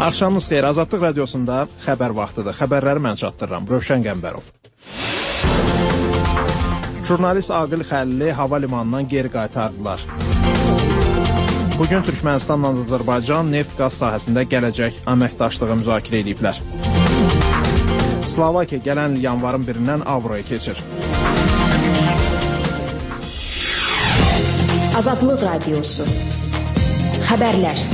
Axşamınız xeyir. Azadlıq radiosunda xəbər vaxtıdır. Xəbərləri mən çatdırıram. Rövşən Qəmbərov. Jurnalist Aqil Xəlili hava limanından geri qaytardılar. Bugün Türkmənistanla Azərbaycan neft-qaz sahəsində gələcək əməkdaşlığı müzakirə ediblər. Slovakiya gələn il yanvarın 1-dən avroya keçir. Azadlıq radiosu. Xəbərlər.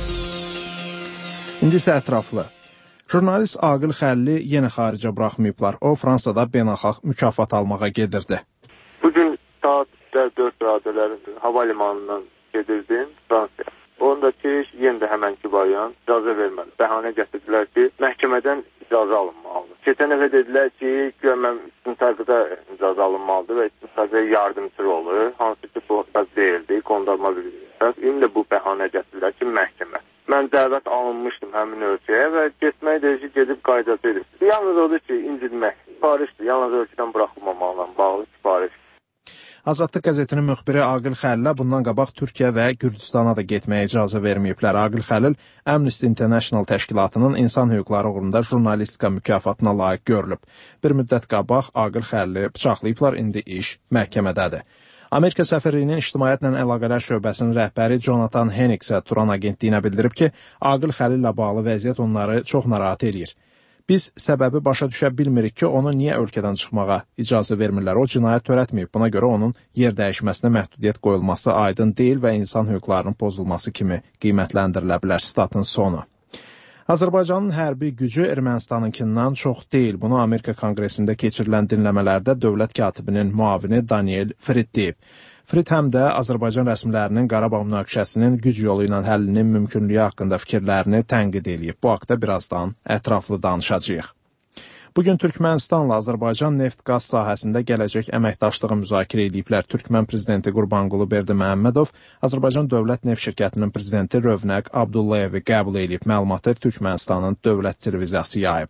İndi isə ətraflı. Jurnalist Aqil Xəlili yenə xaricə buraxmayıblar. O, Fransada beynəlxalq mükafat almağa gedirdi. Bugün saat 4 radələrində hava limanından gedirdim Fransaya. Ondakı yenə də həmənki variant icazə vermədi. Bəhanə gətirdilər ki, məhkəmədən icazə alınmalıdır. Keçən dəfə dedilər ki, mən müntəqədə icazə alınmalıdır və müntəqəyə yardımcı olur. Hansı ki, bu deyildi, qondarma bilirlər. İndi də bu bəhanə gətirdilər ki, məhkəmə. Mən dəvət alınmışdım həmin ölkəyə və getmək deyir ki, gedib qaydacaqdım. Yalnız odur ki, incidmək, sifarişdir. Yalnız ölkədən buraxılmamaqla bağlı sifariş. Azadlıq qəzetinin müxbiri Aqil Xəlilə bundan qabaq Türkiyə və Gürcüstana da getməyə icazə verməyiblər. Aqil Xəlil Amnesty International təşkilatının insan hüquqları uğrunda jurnalistika mükafatına layiq görülüb. Bir müddət qabaq Aqil Xəlili bıçaqlayıblar, indi iş məhkəmədədir. Amerika səfirliyinin ictimaiyyətlə əlaqələr şöbəsinin rəhbəri Jonathan Hennick isə Turan agentliyinə bildirib ki, Aqil Xəlillə bağlı vəziyyət onları çox narahat eləyir. Biz səbəbi başa düşə bilmirik ki, onu niyə ölkədən çıxmağa icazə vermirlər. O cinayət törətməyib. Buna görə onun yer dəyişməsinə məhdudiyyət qoyulması aydın deyil və insan hüquqlarının pozulması kimi qiymətləndirilə bilər. Statın sonu. Azərbaycanın hərbi gücü Ermənistanınkindən çox deyil. Bunu Amerika Konqresində keçirilən dinləmələrdə dövlət katibinin müavini Daniel Frid deyib. Frid həm də Azərbaycan rəsmilərinin Qarabağ münaqişəsinin güc yolu ilə həllinin mümkünlüyü haqqında fikirlərini tənqid edib. Bu haqda birazdan ətraflı danışacağıq. Bugün Türkmənistanla Azərbaycan neft-qaz sahəsində gələcək əməkdaşlığı müzakirə ediblər. Türkmən prezidenti Qurbanqulu Berdiməhəmmədov Azərbaycan Dövlət Neft Şirkətinin prezidenti Rövnəq Abdullayevi qəbul edib. Məlumatı Türkmənistanın dövlət televiziyası yayıb.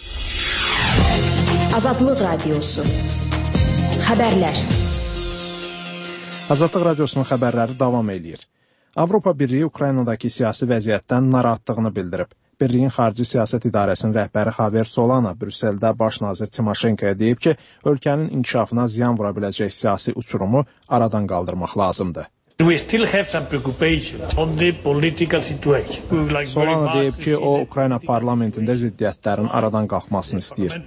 Azadlıq radiosu. Xəbərlər. Azadlıq radiosunun xəbərləri davam eləyir. Avropa Birliyi Ukraynadakı siyasi vəziyyətdən narahatlığını bildirib. Birliyin Xarici Siyasət İdarəsinin rəhbəri Javier Solana Brüsseldə baş nazir Timoşenkoya deyib ki, ölkənin inkişafına ziyan vura biləcək siyasi uçurumu aradan qaldırmaq lazımdır. Solana deyib ki, o Ukrayna parlamentində ziddiyyətlərin aradan qalxmasını istəyir.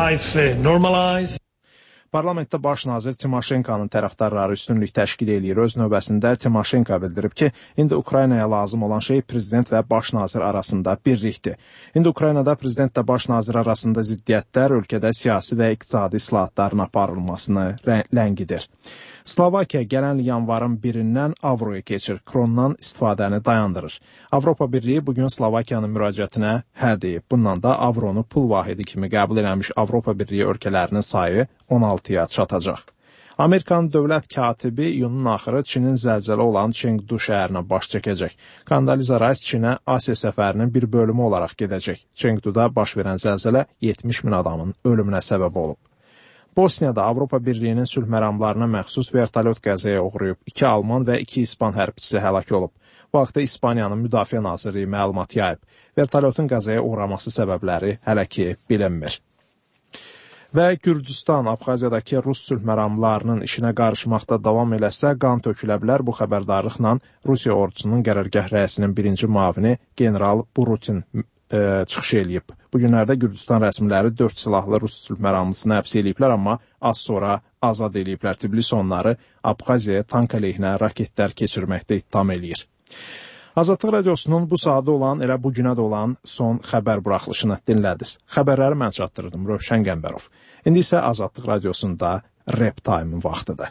Parlamentdə baş nazir Timoşenkonun tərəfdarları üstünlük təşkil eləyir. Öz növbəsində Timoşenko bildirib ki, indi Ukraynaya lazım olan şey prezident və baş nazir arasında birlikdir. İndi Ukraynada prezidentlə baş nazir arasında ziddiyyətlər ölkədə siyasi və iqtisadi islahatların aparılmasını ləngidir. Slovakiya gələn yanvarın 1-dən avroya keçir, krondan istifadəni dayandırır. Avropa Birliyi bugün Slovakiyanın müraciətinə hə deyib. Bundan da avronu pul vahidi kimi qəbul edilmiş Avropa Birliyi ölkələrinin sayı 16-ya çatacaq. Amerikanın dövlət katibi iyunun axırı Çinin zəlzələ olan Chengdu şəhərinə baş çəkəcək. Condoleezza Rice Çinə Asiya səfərinin bir bölümü olaraq gedəcək. Chengduda baş verən zəlzələ 70 min adamın ölümünə səbəb olub. Bosniyada Avropa Birliyinin sülh məramlarına məxsus vertolyot qəzaya uğrayıb. 2 Alman və 2 İspan hərbçisi həlak olub. Bu haqda İspaniyanın Müdafiə Nazirliyi məlumat yayıb. Vertolyotun qəzaya uğraması səbəbləri hələ ki bilinmir. Və Gürcüstan Abxaziyadakı Rus sülh məramlarının işinə qarışmaqda davam eləsə, qan tökülə bilər. Bu xəbərdarlıqla Rusiya ordusunun qərargah rəisinin birinci müavini general Burutin çıxış eləyib. Bu günlərdə Gürcüstan rəsmiləri 4 silahlı Rus sülh məramlısını həbs eləyiblər, amma az sonra azad eləyiblər. Tbilisi onları Abxaziyaya tank əleyhinə raketlər keçirməkdə ittiham eləyir. Azadlıq radiosunun bu saatda olan, elə bu günə də olan son xəbər buraxılışını dinlədiniz. Xəbərləri mən çatdırdım, Rövşən Qəmbərov. İndi isə Azadlıq radiosunda Rap Time vaxtıdır.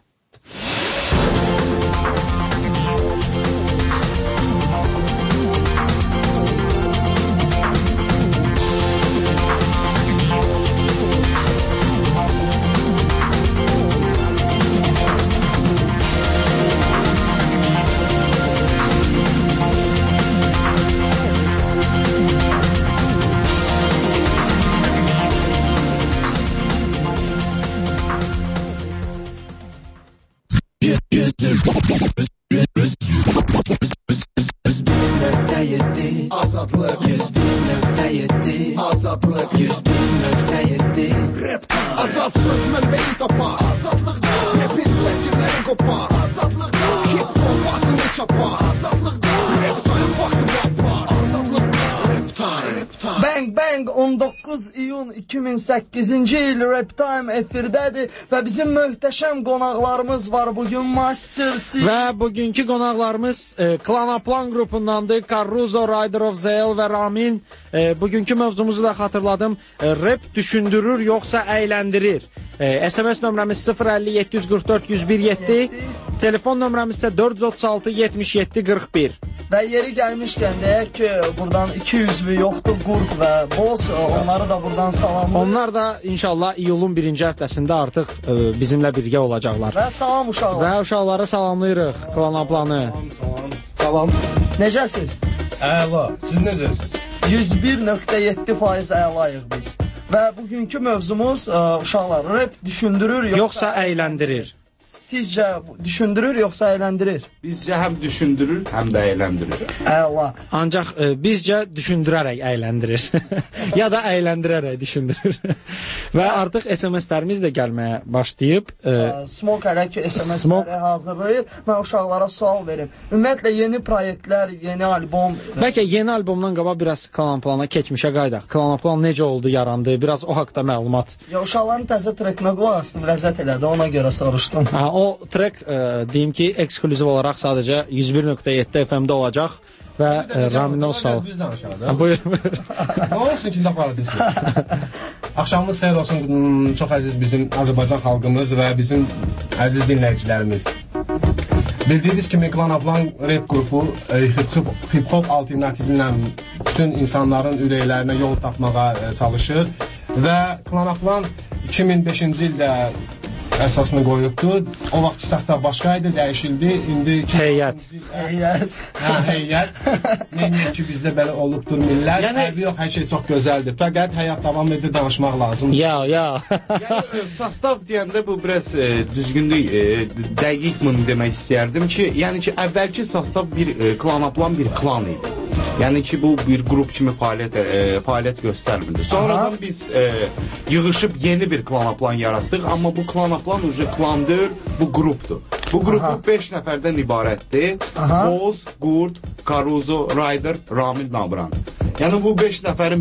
topa azadlıqda hip-hop atını çapa azadlıqda rap time vaxtı var azadlıqda rap time Bang Bang 19 iyun 2008-ci il Rap Time efirdədir və bizim möhtəşəm qonaqlarımız var bugün Master Chief və bugünkü qonaqlarımız Klanaplan qrupundandır. Caruso, Rider of Zale və Ramin. Bugünkü mövzumuzu da xatırladım. Rap düşündürür yoxsa əyləndirir? SMS nömrəmiz 050-744-101-7, telefon nömrəmiz isə 436-77-41. Və yeri gəlmişkən deyək ki, buradan 200'lü yoxdur, Qurd və Boz, onları da buradan salamlayırıq. Onlar da inşallah iyulun 1-ci həftəsində artıq bizimlə birgə olacaqlar. Və salam uşaqlar. Və uşaqlara salamlayırıq, Klanaplanı. Salam. Necəsiz? Əla, siz necəsiz? 101.7% əlayıq biz. Və bugünkü mövzumuz uşaqlar, rap düşündürür yoxsa əyləndirir? Sizcə düşündürür yoxsa əyləndirir? Bizcə həm düşündürür, həm də əyləndirir. Əla. Ancaq bizcə düşündürərək əyləndirir. Ya da əyləndirərək düşündürür. Və artıq SMS-lərimiz də gəlməyə başlayıb. Smoke hələ ki SMS-ləri hazırlayır. Mən uşaqlara sual verim. Ümumiyyətlə yeni proyektlər, yeni albom. Bəlkə yeni albomdan qabaq biraz Klanaplana keçmişə qaydaq. Klanaplan necə oldu, yarandı? Biraz o haqda məlumat. Ya uşaqların təzə trekinə qulaq asdım, ləzzət elədi. Ona görə soruşdum. O trek deyim ki, eksklüziv olaraq sadəcə 101.7 FM-də olacaq və Raminə o sağ ol. Biz danışaq da. Buyur. Nə olsun ki, aparacaqsınız? Axşamınız xeyir olsun, çox əziz bizim Azərbaycan xalqımız və bizim əziz dinləyicilərimiz. Bildiyiniz kimi Klanaplan rap qrupu hip-hop alternativi ilə bütün insanların ürəklərinə yol tapmağa çalışır və Klanaplan 2005-ci ildə əsasını qoyubdur. O vaxt əsaslar başqa idi, dəyişildi. İndi Heyət. Heyət. Neyini ki, bizdə belə olubdur millət. Yəni yox, hər şey çox gözəldir. Fəqət həyat davam edir, danışmaq lazımdır. Ya. Yəni sastav deyəndə bu biraz düzgünlük, dəqiq bunu demək istəyərdim ki, yəni ki, əvvəlki sastav bir Klanaplan bir klan idi. Yəni ki, bu bir qrup kimi fəaliyyət göstərmirdi. Sonradan biz yığışıb yeni bir Klanaplan yaratdıq, amma bu Klanaplan ucu klan deyil, bu qrupdur. Bu qrupu 5 nəfərdən ibarətdir. Boz, Qurd, Caruso, Rider, Ramin, Nabran. Yəni bu 5 nəfərin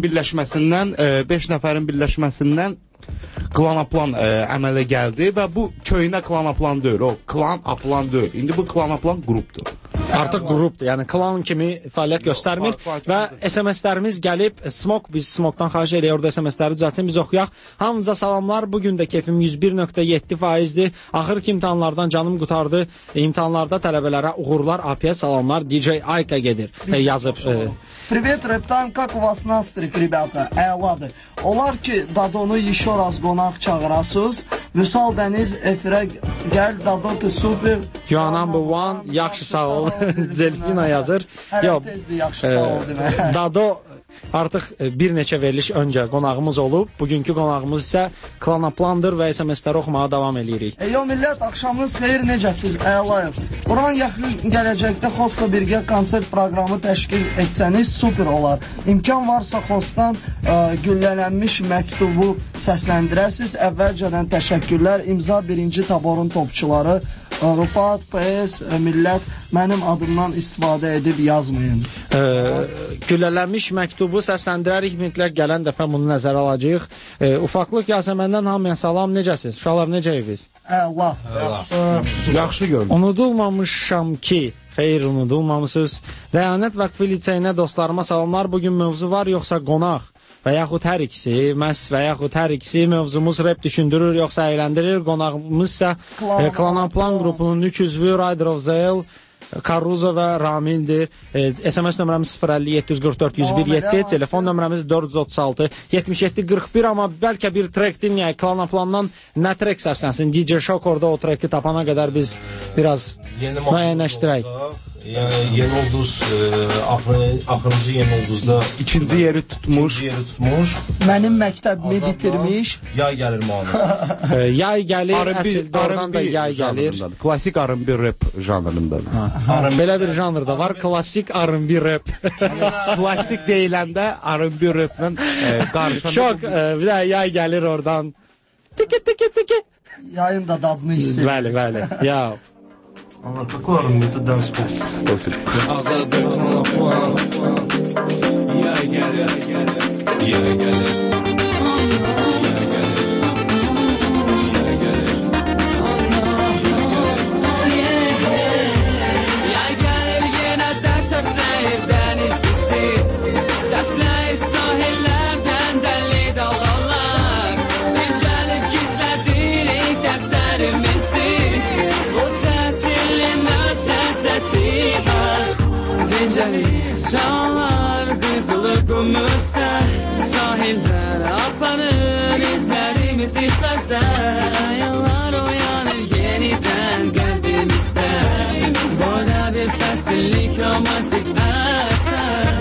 birləşməsindən Klanaplan əmələ gəldi və bu köynə Klanaplan deyil, o Klanaplan deyil. İndi bu Klanaplan qrupdur. Artıq qrupdur, yəni klan kimi fəaliyyət göstərmir və SMS-lərimiz gəlib, biz Smoke-dan xahiş edirik, orada SMS-ləri düzəltsin, biz oxuyaq. Hamınıza salamlar, bugün də keyfim 101.7%-dir. Axırki imtahanlardan canım qutardı, imtahanlarda tələbələrə uğurlar, APS salamlar, DJ Ayka gedir, yazıb. Привет, Rap Time, как у вас настрой, ребята? Əladır. Olar ki, Dadonu еще раз qonaq çağırasınız. Vüsal Dəniz efirə gəl, Dado tu super. You are number one, yaxşı sağ ol. Zelfina yazır. Hər tezdir, yaxşı sağ ol demək. Dado artıq bir neçə veriliş öncə qonağımız olub. Bugünkü qonağımız isə Klanaplandır və SMS-ləri oxumağa davam edirik. Yo millət, axşamınız xeyir, necəsiz? Əlayıq. Buran yaxın gələcəkdə Xostla birgə konsert proqramı təşkil etsəniz super olar. İmkan varsa Xostdan güllələnmiş məktubu səsləndirəsiniz. Əvvəlcədən təşəkkürlər. İmza 1-ci taborun topçuları. Rufat, PS, millət, mənim adımdan istifadə edib yazmayın. Güllələnmiş məktubu səsləndirərik, mütləq gələn dəfə bunu nəzərə alacağıq. Ufaqlıq Yasəməndən hamıya salam, necəsiz? Uşaqlar, necəyik? Əla. Yaxşı gördüm. Unudulmamışam ki, xeyr, unudulmamışsınız. Rəyanət Vəqfi liseyinə dostlarıma salamlar. Bugün mövzu var, yoxsa qonaq? Və yaxud hər ikisi, mövzumuz rap düşündürür, yoxsa əyləndirir. Qonağımız isə Klanaplan qrupunun 3 üzvü Rider of Zale, Caruso və Ramildir. SMS nömrəmiz 050-744-101-7, telefon nömrəmiz 436-77-41, amma bəlkə bir trek dinləyək. Klanaplandan nə trek səslənsin? DJ Shock orada o treki tapana qədər biz biraz müəyyənləşdirək. Yəni Yeni Ulduz axırıncı Yeni Ulduzda ikinci yeri tutmuş. Mənim məktəbimi bitirmiş. Yay gəlir manası. Yay gəlir, əsildə oradan da yay gəlir. Klasik R&B rap janrındadır. Belə bir janr da var, klasik R&B rap. Klasik deyiləndə R&B raplə qarışan. Çok, bir də yay gəlir oradan. Tiki. Yayın da dadını hiss edir. Bəli, ya. Какой это данспол? Azadır kanaplan. Ya gelir, ya gelir. Səsləyir sahillərdən dəlli dalğalar Dincəlib gizlədirik dərslərimizi Bu tətilin öz ləzzəti var Dincəlir canlar qızılı qumuzda Sahillər aparır izlərimiz ifləzlər Xəyallar uyanır yenidən qəlbimizdə Boyda bir fəsillik romantik əsər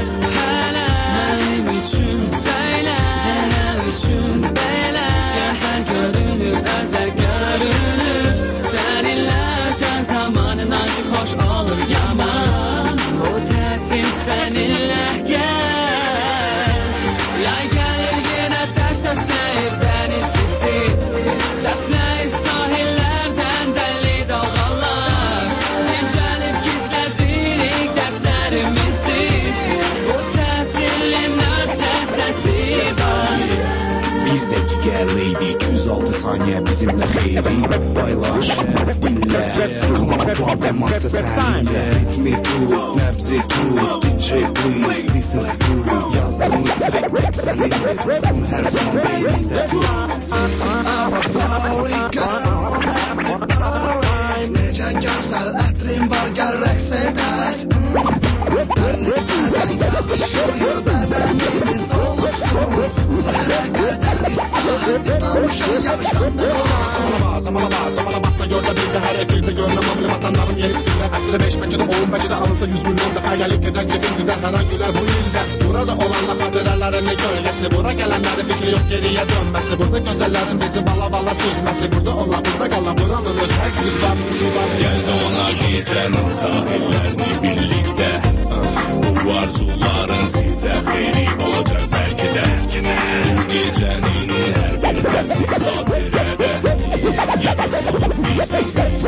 Üçün belə Gəzər görünür, əzər görünür Səninlə tən zamanın acı xoş olur yaman O tətil səninlə gəl Yay gəlir yenə də səsləyir dəniz bizi Səsləyir sahillərdən dəlli dalğalar Dincəlib gizlədirik dərslərimizi Bu tətilin öz ləzzəti var Bir dəqiqəliydi 206 saniyə bizimlə xeyri Paylaş, dinlə Klaplan təmasda səninlə Ritmi tut, nəbzi tut DJ please, this is cool Yazdığımız track sənindir Bunu hər zaman beynində tut This is our glory girl Everybody Necə gözəl ətrin var gəl rəqs edək Tərliklərdən yağışıyor bədənimiz olubsun Səhərə qədər İslanmışın yağışanda olsun Zamana bakla gör de bir de her ekilde görmem amli vatanlarım yer istirler Her 5 bence de 10 bence de alınsa 100 milyon da gelip giden kefildi de her an güler bu ilde Burada olanla hatıraların ne gölgesi Bura gelenlerin fikri yok geriye dönmesi Burada güzellerin bizi bala süzmesi Burada onlar burada kalan buranın öz həzzi var Geldi ona gecenin sahillerini birlikte Bu arzuların size xeyri olacak belki de Bu gecenin her bir dersi zatirede Ya da sanıp bizi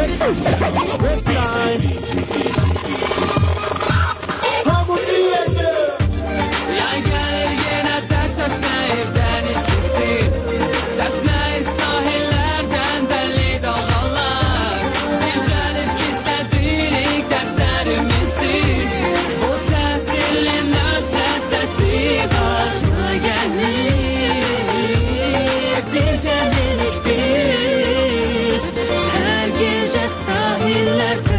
Yay gəlir yenə də səsləyir dəniz bizi Səsləyir sahillərdən dəlli dalğalar Dincəlib gizlədirik dərslərimizi Bu tətilin öz ləzzəti var Yay gəlir, dincəlirik biz Hər gecə sahillərdə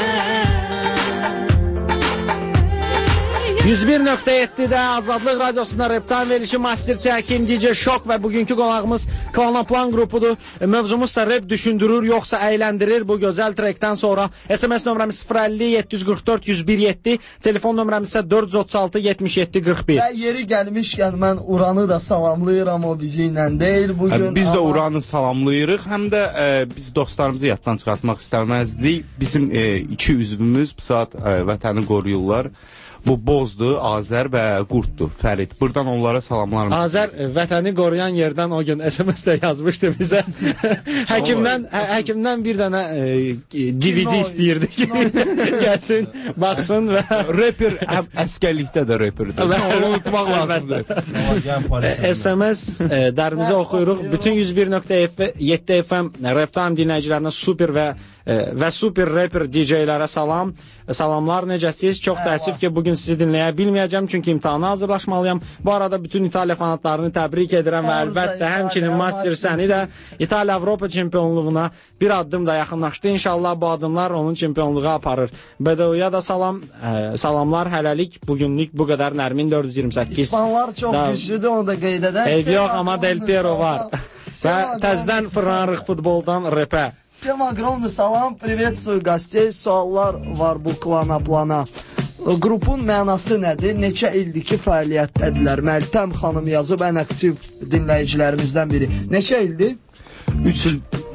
101.7'də Azadlıq Radiosunda Reptime verilişi Master Çəkim, DJ Şok və bugünkü qonağımız Klanaplan qrupudur. Mövzumuz ise rap düşündürür, yoxsa əyləndirir. Bu gözəl trekdən sonra SMS nömrəmiz 050-744-101-7, telefon nömrəmiz ise 436-77-41. Və yeri gəlmişkən mən Uranı da salamlayıram, o bizi ilə deyil bugün. Biz də Uranı salamlayırıq, həm də biz dostlarımızı yaddan çıxartmaq istəməzdik. Bizim iki üzvümüz bu saat vətəni qoruyurlar. Bu Bozdur, Azər və Qurtdur, Fərid. Buradan onlara salamlarım. Azər vətəni qoruyan yerdən o gün SMS-də yazmışdı bizə. Həkimdən bir dənə DVD istəyirdi ki, gəlsin, baxsın və... Rapper əskərlikdə də rapperdir. Onu unutmaq lazımdır. SMS dərimizə oxuyuruq. Bütün 101.7 FM Reptime dinləyicilərinə super və super rapper DJ-lərə salamlar, necəsiz? Çox təəssüf ki, bugün sizi dinləyə bilməyəcəm, çünki imtahana hazırlaşmalıyam. Bu arada bütün İtaliya fanatlarını təbrik edirəm və əlbəttə həmçinin Master səni də İtaliya Avropa çempionluğuna bir addım da yaxınlaşdı. İnşallah bu addımlar onun çempionluğa aparır. BDU-ya da salamlar, hələlik bugünlük bu qədər. Nərmin 428. İspanlar çox güclüdür, onu da qeyd edək. Yox, amma Del Piero var. Və təzdən fırlanırıq futboldan repə. Всем огромный салам, приветствую gostей. Suallar var bu Klanaplana. Qrupun mənası nədir? Neçə ildir ki fəaliyyətdədirlər? Məltəm xanım yazıb, ən aktiv dinləyicilərimizdən biri. Neçə ildir? 3 il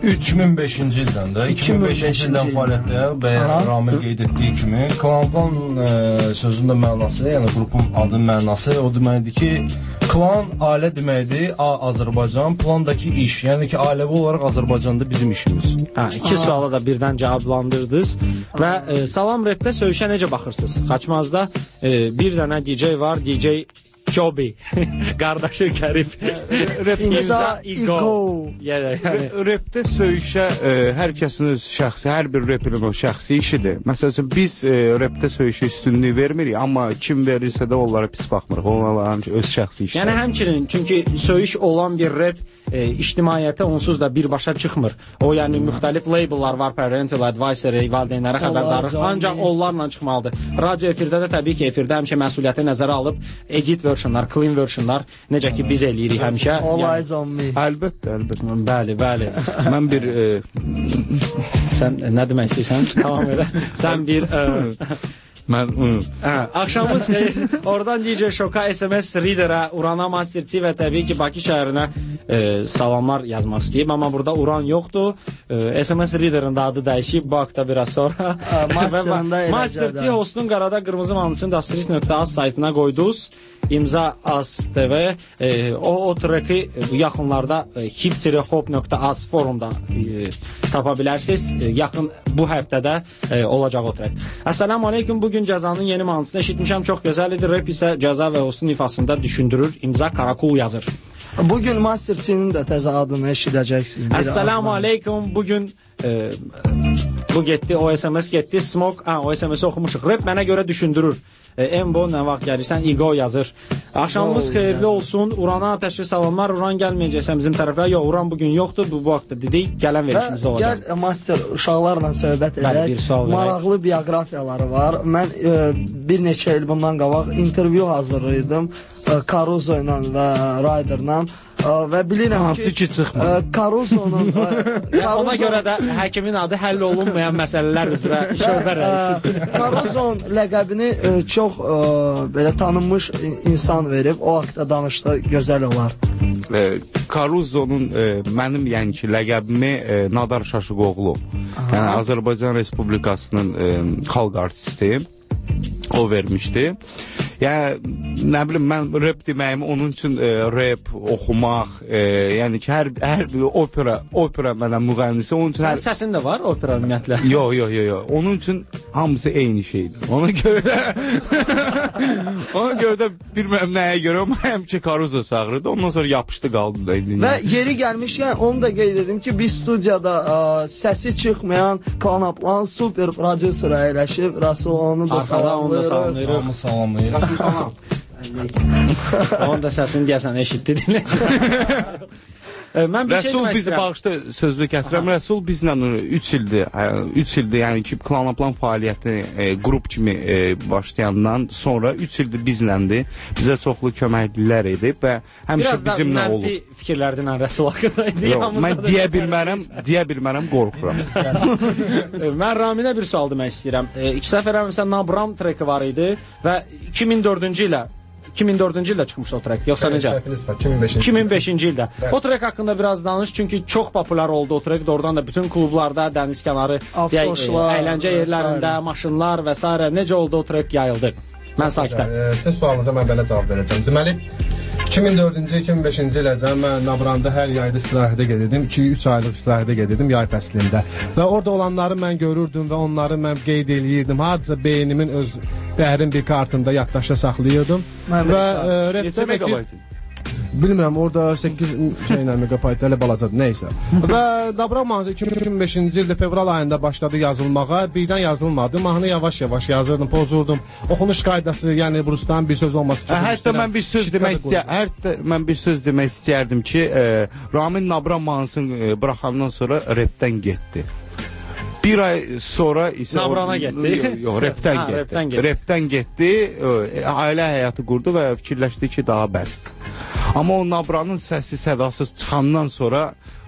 2005-ci ildən də, 2005-ci ildən fəaliyyətdə bəyan Ramil qeyd etdiyi kimi, klan sözün də mənası, yəni qrupun adının mənası o deməkdir ki, klan ailə deməkdir, Azərbaycan, plandakı iş, yəni ki, ailəvi olaraq Azərbaycanda bizim işimiz. İki suala da birdən cavablandırdınız və Salam Repdə söyüşə necə baxırsınız? Xaçmazda bir dənə DJ var, DJ Joby, qardaşı Kərif, İmza İgo. Repdə söyüşə hər kəsin öz şəxsi, hər bir reperin o şəxsi işidir. Məsələn, biz repdə söyüşə üstünlüyü vermirik, amma kim verirsə də onlara pis baxmırıq. Onların öz şəxsi işləri. Yəni həmçinin, çünki söyüş olan bir rep ictimaiyyətə onsuz da birbaşa çıxmır. O, yəni müxtəlif labellar var, parental advisory, valideynlərə xəbərdarlıq, ancaq onlarla çıxmalıdır. Radio efirdə də təbii ki, efirdə həmişə məsuliyyəti nəzərə alıb, edit versionlar, clean versionlar, necə ki biz eləyirik həmişə. All eyes on me. Əlbəttə, əlbəttə. Bəli, bəli. Mən bir... Sən nə demək istəyirsən? Tamam elə. Sən bir... Mən axşamınız xeyir. Oradan DJ Şoka, SMS Reader'a, Urana Master T və təbii ki Bakı şəhərinə salamlar yazmaq istəyib, amma burada Uran yoxdur. SMS Reader'ın da adı dəyişib, bu haqda biraz sonra. Master T hostun qarada qırmızı mahnısını Dastrist.az saytına qoydunuz. İmza Az TV. O treki yaxınlarda hip-hop.az forumda tapa bilərsiniz. Yaxın bu həftədə olacaq o trek. Assalamu aleykum. Bugün cəzanın yeni mahnısını eşitmişəm. Çox gözəl idi. Rap isə cəza və hostun ifasında düşündürür. İmza Karakul yazır. Bugün Master T-nin də təzə adını eşidəcəksiniz. Assalamu aleykum. Bugün bu getdi, o SMS getdi. Smoke, o SMS-i oxumuşuq. Rap mənə görə düşündürür. Embo nə vaxt gəlirsən, İgo yazır. Axşamımız xeyirli olsun. Urana ateşli salamlar. Uran gəlməyəcəksən bizim tərəfə. Yox, Uran bugün yoxdur. Bu haqda dedik. Gələn verişimizdə olacaq. Gəl Master uşaqlarla söhbət edək. Maraqlı bioqrafiyaları var. Mən bir neçə il bundan qabaq intervyu hazırlayırdım. Caruso ilə və Ryder'la. Və bilirəm hansı ki çıxmır. Carusonun ona görə də həkimin adı həll olunmayan məsələlər üzrə şöbə rəisidir. Caruson ləqəbini çox belə tanınmış insan verib. O haqda danışsa gözəl olar. Carusonun mənim yəni ki ləqəbimi Nadar Şaşıqoğlu, yəni Azərbaycan Respublikasının xalq artisti o vermişdi. Yəni nə bilim mən rap deməyimi onun üçün rap oxumaq, yəni ki hər bir opera mənə müğənnisi onun üçün səsin də var opera ümumiyyətlə. Yox. Onun üçün hamısı eyni şeydir. Ona görə də bilmirəm nəyə görə amma həmişə Caruso çağırırdı. Ondan sonra yapışdı qaldı da. Və yeri gəlmişkən onu da qeyd edim ki, biz studiyada səsi çıxmayan Kanaplan super prodüser əyləşib. Rasul onu da salamlayırıq. Hamı salamlayır. Onun da səsini deyəsən eşitdi dinləyicilər. Rəsul bizi bağışda sözlü kəsirəm. Rəsul bizlə 3 ildir yəni ki Klanaplan fəaliyyəti qrup kimi başlayandan sonra 3 ildir bizləndir. Bizə çoxlu köməklər edib və həmişə bizimlə olub. Biraz da mənfi fikirlərdən Rəsul haqqında idi. Mən deyə bilmərəm, qorxuram. Mən Raminə bir sual demək istəyirəm. 2 səfər əvvəl Nabram treki var idi və 2004-cü ildə çıxmışdı o trek, yoxsa necə? 2005-ci ildə. O trek haqqında biraz danış, çünki çox populyar oldu o trek. Oradan da bütün klublarda, dəniz kənarı, əyləncə yerlərində, maşınlar və s. necə oldu o trek yayıldı? Mən sakitəm. Siz sualınıza mən belə cavab verəcəm. Deməli, 2004-cü, 2005-ci iləcən mən Nabranda hər yayda istirahətə gedirdim. 2-3 aylıq istirahətə gedirdim yay fəslində. Və orada olanları mən görürdüm və onları mən qeyd eləyirdim. Hardasa beynimin öz dərin bir kartında yaddaşa saxlayırdım. Və rəpdə bilmirəm, orada 8 şeylə megapayt elə balacadır, neysə. Və Dabra mahnısı 2005-ci ildə fevral ayında başladı yazılmağa. Birdən yazılmadı. Mahnı yavaş-yavaş yazırdım, pozurdum. Oxunuş qaydası, yəni Rusdan bir söz olması çox hətta mən bir söz demək istəyərdim ki, Ramin Nabra mahnısını buraxandan sonra repdən getdi. Bir ay sonra isə Nabrana getdi. Yox, repdən getdi. Ailə həyatı qurdu və fikirləşdi ki, daha bəsdir. Amma o Nabranın səsi, sədası çıxandan sonra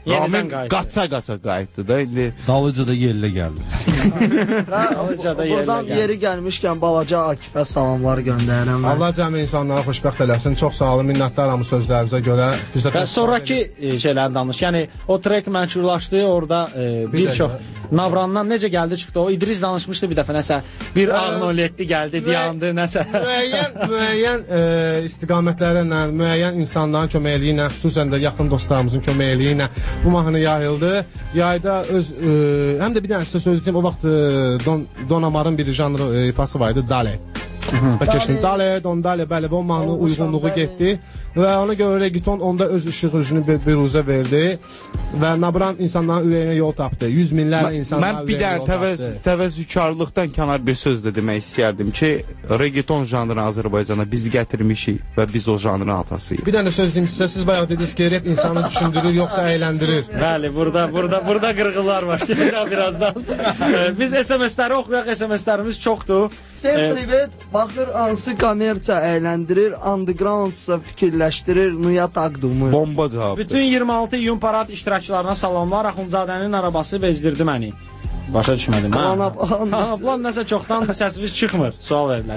Yenidən qayıtdı. Qaça qayıtdı da indi. Dalıcada yerlə gəldi. Buradan yeri gəlmişkən balaca Akifə salamlar göndərirəm. Allah cəmi insanlara xoşbəxt eləsin. Çox sağ olun, minnətdaram bu sözlərinizə görə. Və sonrakı şeyləri danış. Yəni o trek mənşurlaşdı, orada bir çox Navrandan necə gəldi çıxdı? O İdris danışmışdı bir dəfə nəsə. Bir Arnoletli gəldi, dayandı nəsə. Müəyyən istiqamətlərlə, müəyyən insanların köməkliyi ilə, xüsusən də yaxın dostlarımızın köməkliyi ilə bu mahnı yayıldı. Yayda öz həm də bir dənə sizə söz deyim, o vaxt Don Amar'ın bir janr ifası var idi, Dale. Keçdim. Dale, Don Dale, bəli, bu mahnı uyğunluğu getdi və ona görə Regiton onda öz işığını biruzə verdi və Nabran insanların ürəyinə yol tapdı. 100 minlərlə insanlar mən bir dənə təvəzzükarlıqdan kənar bir söz də demək istəyərdim ki, Regiton janrını Azərbaycana biz gətirmişik və biz o janrın atasıyıq. Bir dənə söz deyim sizə, siz bayaq dediniz ki, rap insanı düşündürür, yoxsa əyləndirir. Bəli, burada qırğınlar başlayacaq birazdan. Biz SMS-ləri oxuyaq, SMS-lərimiz çoxdur. Self-privet baxır hansı kommersiya əyləndirir, undergroundsa fikirləşdirir, Nuya Taqdumu. Bomba cavabdır. Bütün 26 iyun parad iştirakçılarına salamlar. Axundzadənin arabası bezdirdi məni. Başa düşmədim. Ablam nəsə çoxdan səsimiz çıxmır. Sual verirlər.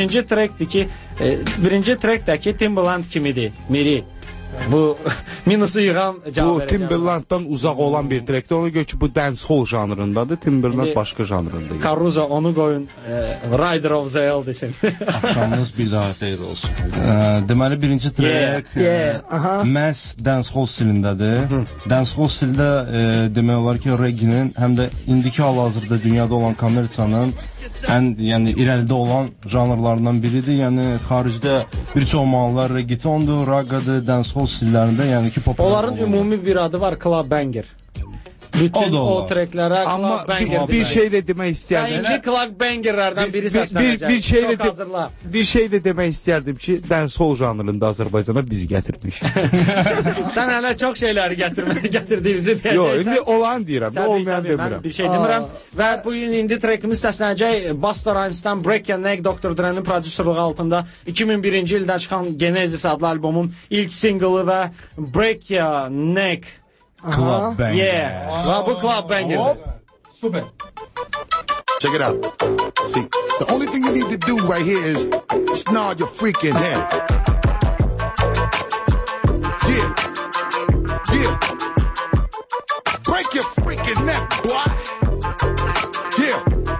Birinci trekdəki Timbaland kimidir? Miri. Bu minusu yığan cavab verir. Bu Timberlanddan uzaq olan bir trekdir. Ona görə ki, bu dancehall janrındadır. Timberland başqa janrındadır. Caruso onu qoyun Rider of the L desin. Axşamınız bir daha xeyir olsun. Deməli birinci trek məhz dancehall stilindədir. Dancehall stildə demək olar ki, reggaenin həm də indiki hal-hazırda dünyada olan kommersiyanın ən irəlidə olan janrlarından biridir. Yəni xaricdə bir çox mahnılar reggaetondur, raggadır, dancehall stillərində, yəni ki populyar. Onların ümumi bir adı var, Club Banger. Bütün o treklərə Club Banger. Amma bir şey də demək istəyərdim. Yəni Club Bangerlərdən biri səslənəcək. Bir şey də demək istəyərdim ki, dancehall janrında Azərbaycana biz gətirmişik. Sən hələ çox şeyləri gətirdiyimizi deyəcəksən. Yox, indi olan deyirəm, nə olmayan demirəm. Bir şey demirəm. Və bu gün indi trekimiz səslənəcək Busta Rhymes'dan Break Your Neck, Dr. Dre'nin prodüserlığı altında 2001-ci ildə çıxan Genesis adlı albomun ilk singlı və Break Your Neck. Club Banger. Yeah. Bu Club Banger. Super. Check it out. See, the only thing you need to do right here is nod your freaking head. Yeah. Yeah. Break your freaking neck, boy. Yeah.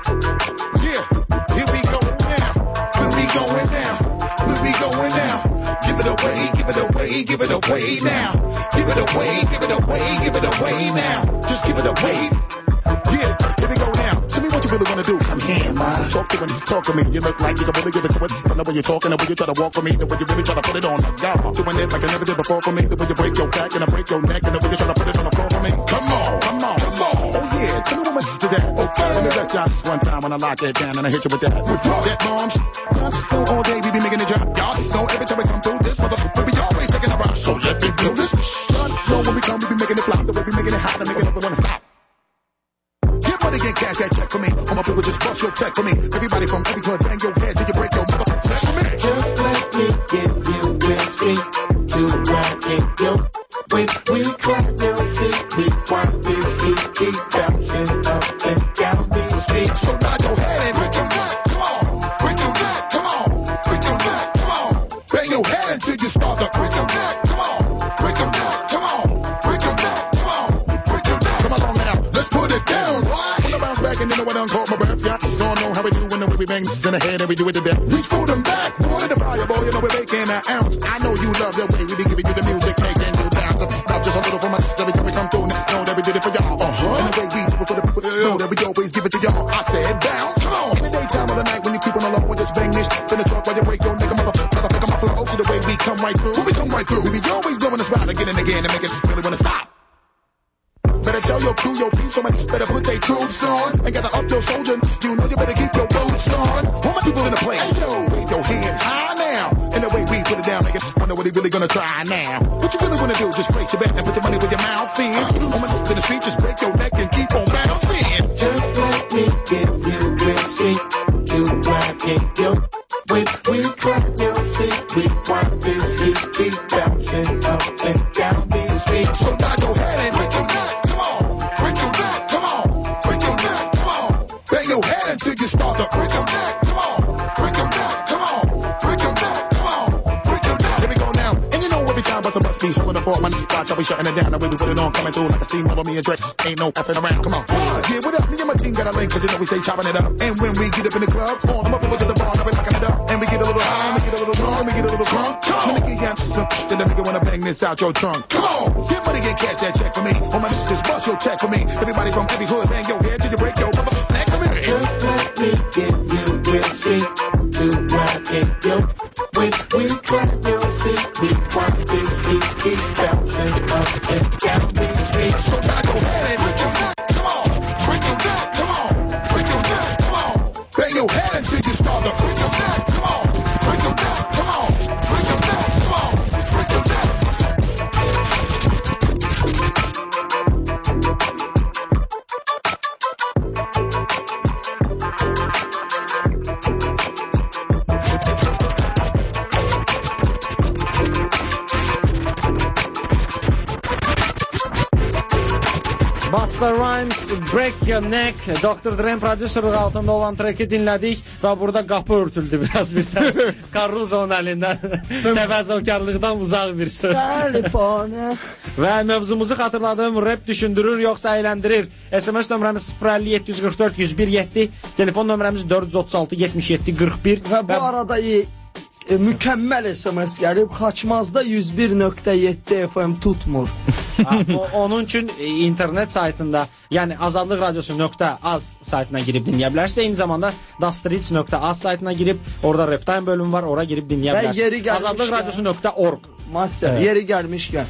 Yeah. Here we go now. Here we going now. Here we going now. Give it away, give it away, give it away now. Give it away, give it away, give it away now. Just give it away. Yeah, here we go now. Tell me what you really want to do. Come here, man. Talk to me, talk to me. You look like you can really give it to us. I know when you're talking, the way you try to walk for me, the way you really try to put it on the God. Doing it like I never did before for me. The way you break your back and I break your neck, and the way you try to put it on the floor for me. Come on, come on, come on. Oh yeah, tell me what my sister that. Okay, let me bless y'all this one time when I lock it down and I hit you with that. That bombs. Y'all just know all day we be making it drop. Y'all just know every time we come through this motherfucker, we always taking a rock. So let me do this. Know when we come, we be making it flop. The way we making it hot and making it up, we wanna stop. Get money, get cash, that check for me. All my people just bust your check for me. Everybody from every club, bang your head till you break your motherfucker check for me. Just let me give you real street to rock it, yo. When we clap your feet, we want this heat keep bouncing up and down these streets. So nod your head and break your neck, come on. Break your neck, come on. Break your neck, come on. Bang your head until you start to break your neck, come on. Break your neck, come on. Break your neck, come on. Break your neck. Come along now, let's put it down. When I bounce back and you know I done caught my breath, yeah. You all know how we do when the way we bang this in the head and we do it to death. Reach for them back, boy, the fireball, you know we're making an ounce. I know you love the way we be giving you the music, making you down. Stop just a little for my sister every time we come through. Know that we did it for y'all. And the way we do it for the people, know that we always give it to y'all. I said down, come on. In the daytime or the night when you keep on the low and just bang this in the truck while you break your nigga motherfucker. Try to pick up my flow. See the way we come right through. When we come right through, we be always blowing the spot again and again and make us really wanna stop. Better tell your crew, your peeps, so much better put they troops on. And gather up your soldiers, you know you better keep your boots on. All my people in the place, hey, yo, wave your hands high now. And the way we put it down, make us wonder what they really gonna try now. What you really wanna do, just place your bet and put your money where your mouth is. On my in the street, just break your neck and keep on bouncing. Just let me give you real street to rock it, yo. When we clap your feet, we want this heat keep bouncing up and down these streets. So nod your head and break your you start to break them down. Come on, break them down. Come on, break them down. Come on, break them down. Here we go now. And you know every time bust a must be holding the fort. My spot, y'all be shutting it down. The way we put it on, coming through like a steamroller. Me and Drex ain't no effing around. Come on. Yeah, what up? Me and my team got a link, cause you know we stay chopping it up. And when we get up in the club, I'm up over to the bar, now we locking it up. And we get a little high, we get a little drunk, we get a little drunk. Come on. Let me get some that the nigga wanna bang this out your trunk. Come on. Get money, get cash, that check for me. On my just bust your check for me. Everybody from every hood, bang your head till you break your motherfucking neck. Come here. Just let me get you real sweet to rock it, yo. When we clap your seat, we want this heat keep bouncing up and down this street. So now go ahead and break your neck. Come on, break your neck. Come on, break your neck. Come on, bang your head until you start to break your neck. Come on, break your neck. Come on, break your neck. Come on, break your neck. Busta Rhymes, Break Your Neck. Dr. Dre'nin prodüserliği altında olan treki dinlədik və burada qapı örtüldü biraz bir səs. Carlos'un əlindən təvəzzülkarlıqdan uzaq bir söz. California. Və mövzumuzu xatırladım. Rap düşündürür yoxsa əyləndirir? SMS nömrəmiz 05744 1017, telefon nömrəmiz 436 77 41. Və bu arada mükəmməl SMS gəlib. Xaçmazda 101.7 FM tutmur. Onun üçün internet saytında, yəni Azadlıq Radiosu.az saytına girib dinləyə bilərsiniz. Eyni zamanda dastrits.az saytına girib, orada Reptime bölümü var, ora girib dinləyə bilərsiniz. Azadlıq Radiosu.org. Masa, yeri gəlmişkən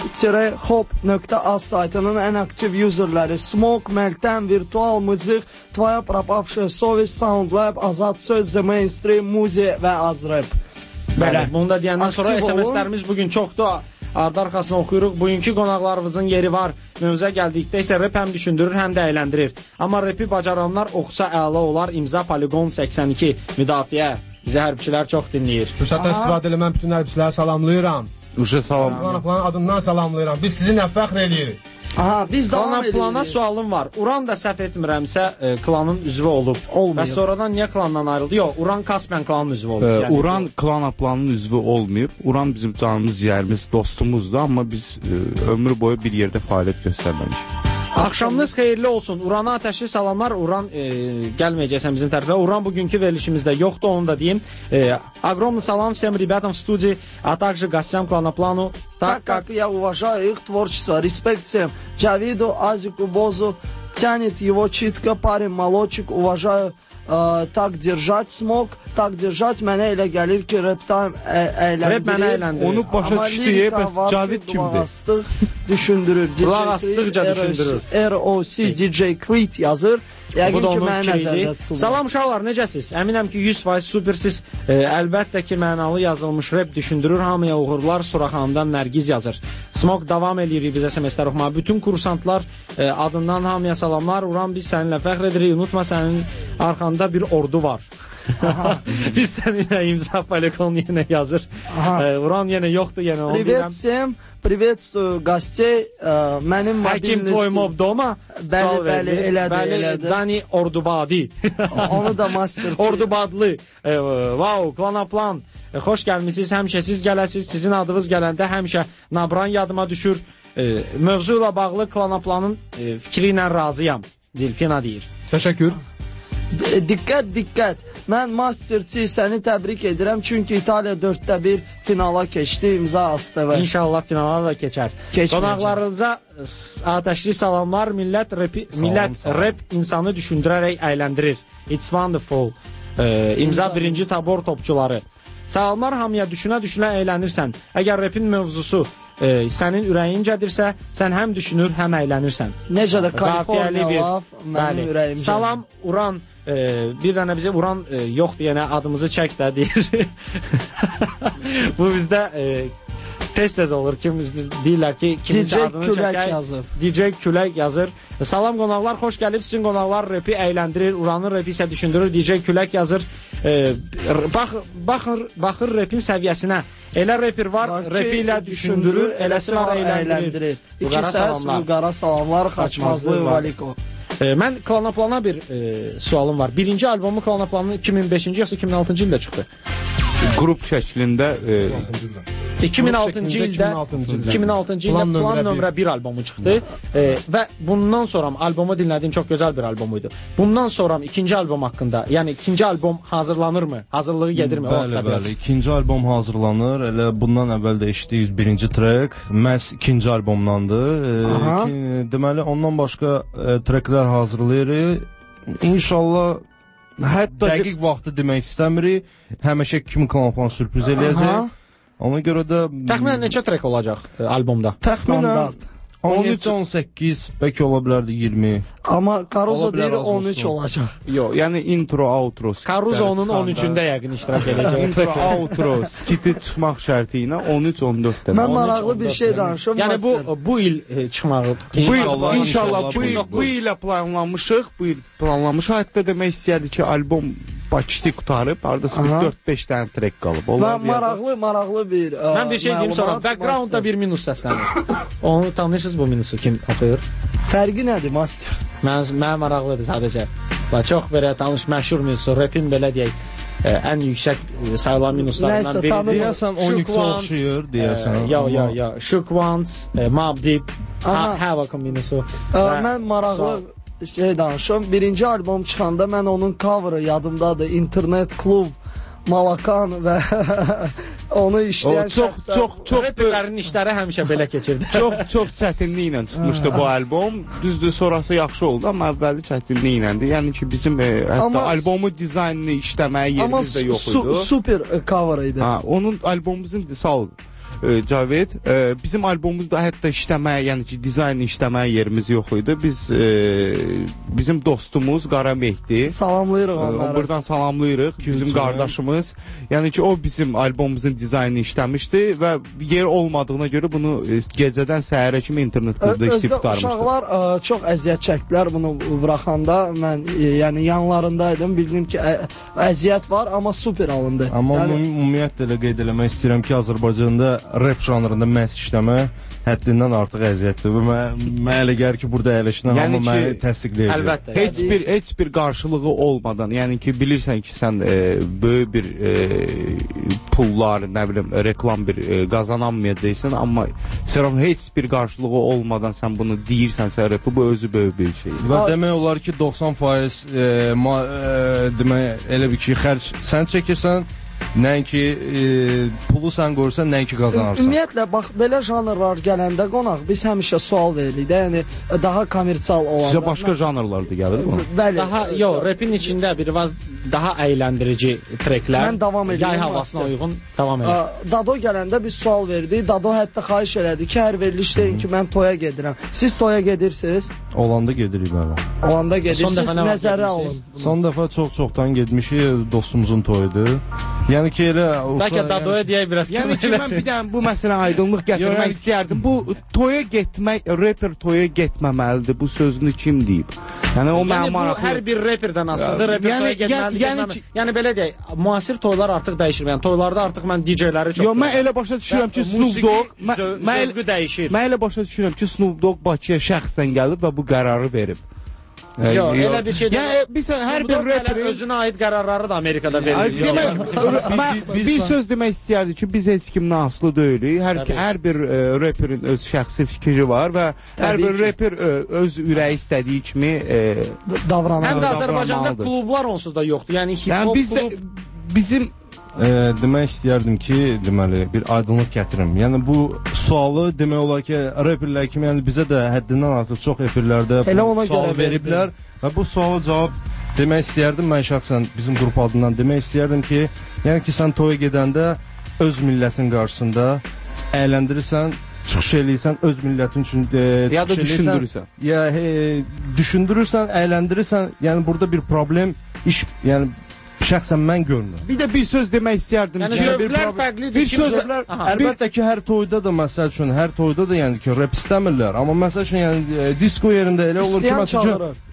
keep-hop.az saytının ən aktiv userləri Smoke, Meltem, Virtual Müzik, Tvaya Propavşa, Sovis, Soundlab, Azad Söz, The Mainstream, Muzi və Azrap. Bəli, bunu da deyəndən sonra SMS-lərimiz bugün çoxdur. Ardı arxasına oxuyuruq. Bugünkü qonaqlarımızın yeri var. Mövzuya gəldikdə isə rap həm düşündürür, həm də əyləndirir. Amma rapi bacaranlar oxusa əla olar. İmza Polygon 82 müdafiə. Bizi hərbçilər çox dinləyir. Fürsətdən istifadə eləmən bütün hərbçiləri salamlayıram. Uşa salam. Falan adından salamlayıram. Biz sizinlə fəxr eləyirik. Aha, biz davam edirik. Plana sualım var. Uran da səhv etmirəmsə klanın üzvü olub. Və sonradan niyə klandan ayrıldı? Yox, Uran Kaspian klanın üzvü olub. Yəni, Uran klan planının üzvü olmayıb. Uran bizim canımız, yərimiz, dostumuzdur, amma biz ömrü boyu bir yerdə fəaliyyət göstərməmişik. Axşamınız xeyirli olsun. Urana ateşli salamlar. Uran gəlməyəcəksən bizim tərəfə. Uran bugünkü verilişimizdə yoxdur, onu da deyim. Огромный салам всем ребятам в студии, а также гостям Кланоплану. Так как я уважаю их творчество, респект всем. Джавиду, Азику, Бозу, тянет его читка, парень, молочек, уважаю. Tak держать smog, tak держать mənə elə gəlir ki, rap'tan əyləndirir. Rap mənə əyləndirir. Onu başa düşdüyə, bəs Cavid kimdir? Düşündürür. Qulaq astıqca düşündürür. ROC DJ Creed yazır. Yəqin ki, mənə nəzərdə tutulur. Salam uşaqlar, necəsiz? Əminəm ki, 100% supersiz. Əlbəttə ki, mənalı yazılmış rap düşündürür. Hamıya uğurlar. Suraxandan Nərgiz yazır. Smog davam edirik biz SMS-lər oxumağa. Bütün kursantlar adından hamıya salamlar. Uran, biz səninlə fəxr edirik. Unutma, sənin arxanda bir ordu var. Biz səninlə imza Polygon yenə yazır. Uran yenə yoxdur, yenə onu deyirəm. Privet Sem. Приветствую гостей. Mənim Hakim Toymov Doma. Bəli, elədir. Dani Ordubadi. Onu da master. Ordubadlı. Wow, Klanaplan. Xoş gəlmisiniz. Həmişə siz gələsiniz. Sizin adınız gələndə həmişə Nabran yadıma düşür. Mövzu ilə bağlı Klanaplanın fikri ilə razıyam. Dilfina deyir. Təşəkkür. Diqqət. Mən Masterçi səni təbrik edirəm, çünki İtaliya 4-1 finala keçdi, imza astı və İnşallah finala da keçər. Qonaqlarınıza ateşli salamlar. Millət rap insanı düşündürərək əyləndirir. It's wonderful. İmza birinci tabor topçuları. Salamlar hamıya, düşünə-düşünə əylənirsən. Əgər rapin mövzusu sənin ürəyincədirsə, sən həm düşünür, həm əylənirsən. Necə də Kaliforniya laf, mənim ürəyimcə. Salam, Uran. Bir dənə bizə Uran yoxdur, yenə adımızı çək də deyir. Bu bizdə tez-tez olur ki, deyirlər ki, kiminsə adını çəkək. DJ Külək yazır. Salam qonaqlar, xoş gəlib. Sizin qonaqlar rapi əyləndirir, Uranın rapi isə düşündürür. DJ Külək yazır. Baxır rapin səviyyəsinə. Elə rapper var, rapi ilə düşündürür, eləsi var əyləndirir. İki səs, Qara salamlar, Xaçmazlı, Valiko. Mən Klanaplana bir sualım var. Birinci albomu Klanaplanın 2005-ci yoxsa 2006-cı ildə çıxdı? Qrup şəklində 2006-cı ildə Plan nömrə 1 albomu çıxdı və bundan sonra albomu dinlədiyim çox gözəl bir albom idi. Bundan sonra ikinci albom haqqında, yəni ikinci albom hazırlanırmı? Hazırlığı gedirmi? Bəli, ikinci albom hazırlanır. Elə bundan əvvəl də eşitdiyiniz birinci trek məhz ikinci albomdandır. Deməli, ondan başqa treklər hazırlayırıq. İnşallah dəqiq vaxtı demək istəmirik. Həmişə kimi Klanaplan sürpriz eləyəcək. Ona görə də təxminən neçə trek olacaq albomda? Təxminən 13-18, bəlkə ola bilərdi 20. Amma Caruso deyir 13 olacaq. Yox, yəni intro, outro. Caruso'nun 13-ündə yəqin iştirak edəcək. Intro, outro, skiti çıxmaq şərti ilə 13-14 dənə. Mən maraqlı bir şey danışım. Yəni bu il çıxmağı İnşallah bu ilə planlamışıq. Bu il planlamışıq. Hətta demək istəyərdik ki, albom Bakıda qutarıb, hardasa 4-5 dənə trek qalıb. Maraqlı bir mən bir şey deyim sonra. Backgroundda bir minus səslənir. Onu tanıyırsınız bu minusu kim oxuyur? Fərqi nədir master? Mənə maraqlıdır sadəcə. Çox belə tanış məşhur minusu, rapin belə deyək, ən yüksək sayılan minuslarından biridir. Deyəsən 12 oxşuyur, deyəsən. Ya, Shook Ones, Mobb Deep, Havoc minusu. Mən maraqlı şey danışım. Birinci albom çıxanda mən onun cover'ı yadımdadır. İnternet klub, Malakan və onu işləyən çox rapperlərin işləri həmişə belə keçirdi. Çox çətinliklə çıxmışdı bu albom. Düzdür, sonrası yaxşı oldu, amma əvvəli çətinliklədir. Yəni ki, bizim hətta albomu dizaynını işləməyə yerimiz də yox idi. Amma super cover idi. Onun albomumuzun sağ olun. Cavit, bizim albomumuzda hətta işləməyə, yəni ki, dizayn işləməyə yerimiz yox idi. Bizim dostumuz Qara Mehdi. Salamlayırıq onları. Buradan salamlayırıq. Bizim qardaşımız. Yəni ki, o bizim albomumuzun dizaynını işləmişdi və yer olmadığına görə bunu gecədən səhərə kimi internet klubda işləyib qutarmışdı. Uşaqlar çox əziyyət çəkdilər bunu buraxanda. Mən yəni yanlarındaydım. Bildim ki, əziyyət var, amma super alındı. Amma ümumiyyətlə elə qeyd eləmək istəyirəm ki, Azərbaycanda rap janrında məhz işləmə həddindən artıq əziyyətdir. Mənə elə gəlir ki, burada əyləşinən hamı məni təsdiqləyəcək. Əlbəttə. Heç bir qarşılığı olmadan, yəni ki, bilirsən ki, sən böyük bir pullar, nə bilim, reklam bir qazanamayacaqsan, amma sırf heç bir qarşılığı olmadan sən bunu deyirsənsə, rapi bu özü böyük bir şeydir. Və demək olar ki, 90% demək elə bir ki, xərc sən çəkirsən, nəinki pulu sən qoyursan, nəinki qazanarsan. Ümumiyyətlə, bax, belə janrlar gələndə qonaq, biz həmişə sual veririk də, yəni daha kommersial olanda. Sizə başqa janrlarda gəlir mi? Bəli. Rapin içində bir daha əyləndirici treklər. Mən davam edirəm. Yay havasına uyğun davam edir. Dado gələndə biz sual verdik. Dado hətta xahiş elədi ki, hər veriliş deyin ki, mən toya gedirəm. Siz toya gedirsiniz? Olanda gedirik bəli. Olanda gedirsiniz, nəzərə alın. Son dəfə çoxdan getmişik, dostumuzun toyudur. Yəni ki, elə... Bəlkə Dadoya deyək biraz yəni ki, mən bir dənə bu məsələ aydınlıq gətirmək istəyərdim. Bu toya getmək, rapper toya getməməlidir. Bu sözünü kim deyib? Yəni o mənim maraqlı. Hər bir rapperdən asılıdır. Rapper toya getməlidir. Yəni belə deyək, müasir toylar artıq dəyişir. Yəni toylarda artıq mən DJ-ləri çox... Yox, mən elə başa düşürəm ki, Snoop Dogg... Zövqü dəyişir. Mən elə başa düşürəm ki, Snoop Dogg Bakıya şəxsən gəlib və bu qərarı verib. Yox, elə bir şey deyil. Yəni, bilsən, hər bir rapperin... Özünə aid qərarları da Amerikada verilir. Bir söz demək istəyərdi ki, biz heç kimdən asılı deyilik. Hər bir rapperin öz şəxsi fikri var və hər bir rapper öz ürəyi istədiyi kimi davranmalıdır. Həm də Azərbaycanda klublar onsuz da yoxdur. Yəni hip-hop klub... Bizim... Demək istəyərdim ki, deməli, bir aydınlıq gətirim. Yəni, bu sualı demək olar ki, rapperlər kimi, yəni bizə də həddindən artıq çox efirlərdə sual veriblər. Və bu sualı cavab demək istəyərdim, mən şəxsən bizim qrup adından demək istəyərdim ki, yəni ki, sən toya gedəndə öz millətin qarşısında əyləndirirsən, çıxış eləyirsən, öz millətin üçün ya da düşündürürsən. Ya düşündürürsən, əyləndirirsən, yəni burada bir problem, iş, yəni şəxsən mən görmürəm. Bir də bir söz demək istəyərdim. Yəni sözlər fərqlidir. Bir sözlər əlbəttə ki, hər toyda da məsəl üçün, hər toyda da yəni ki, rap istəmirlər. Amma məsəl üçün yəni disko yerində elə olur ki, məsəl üçün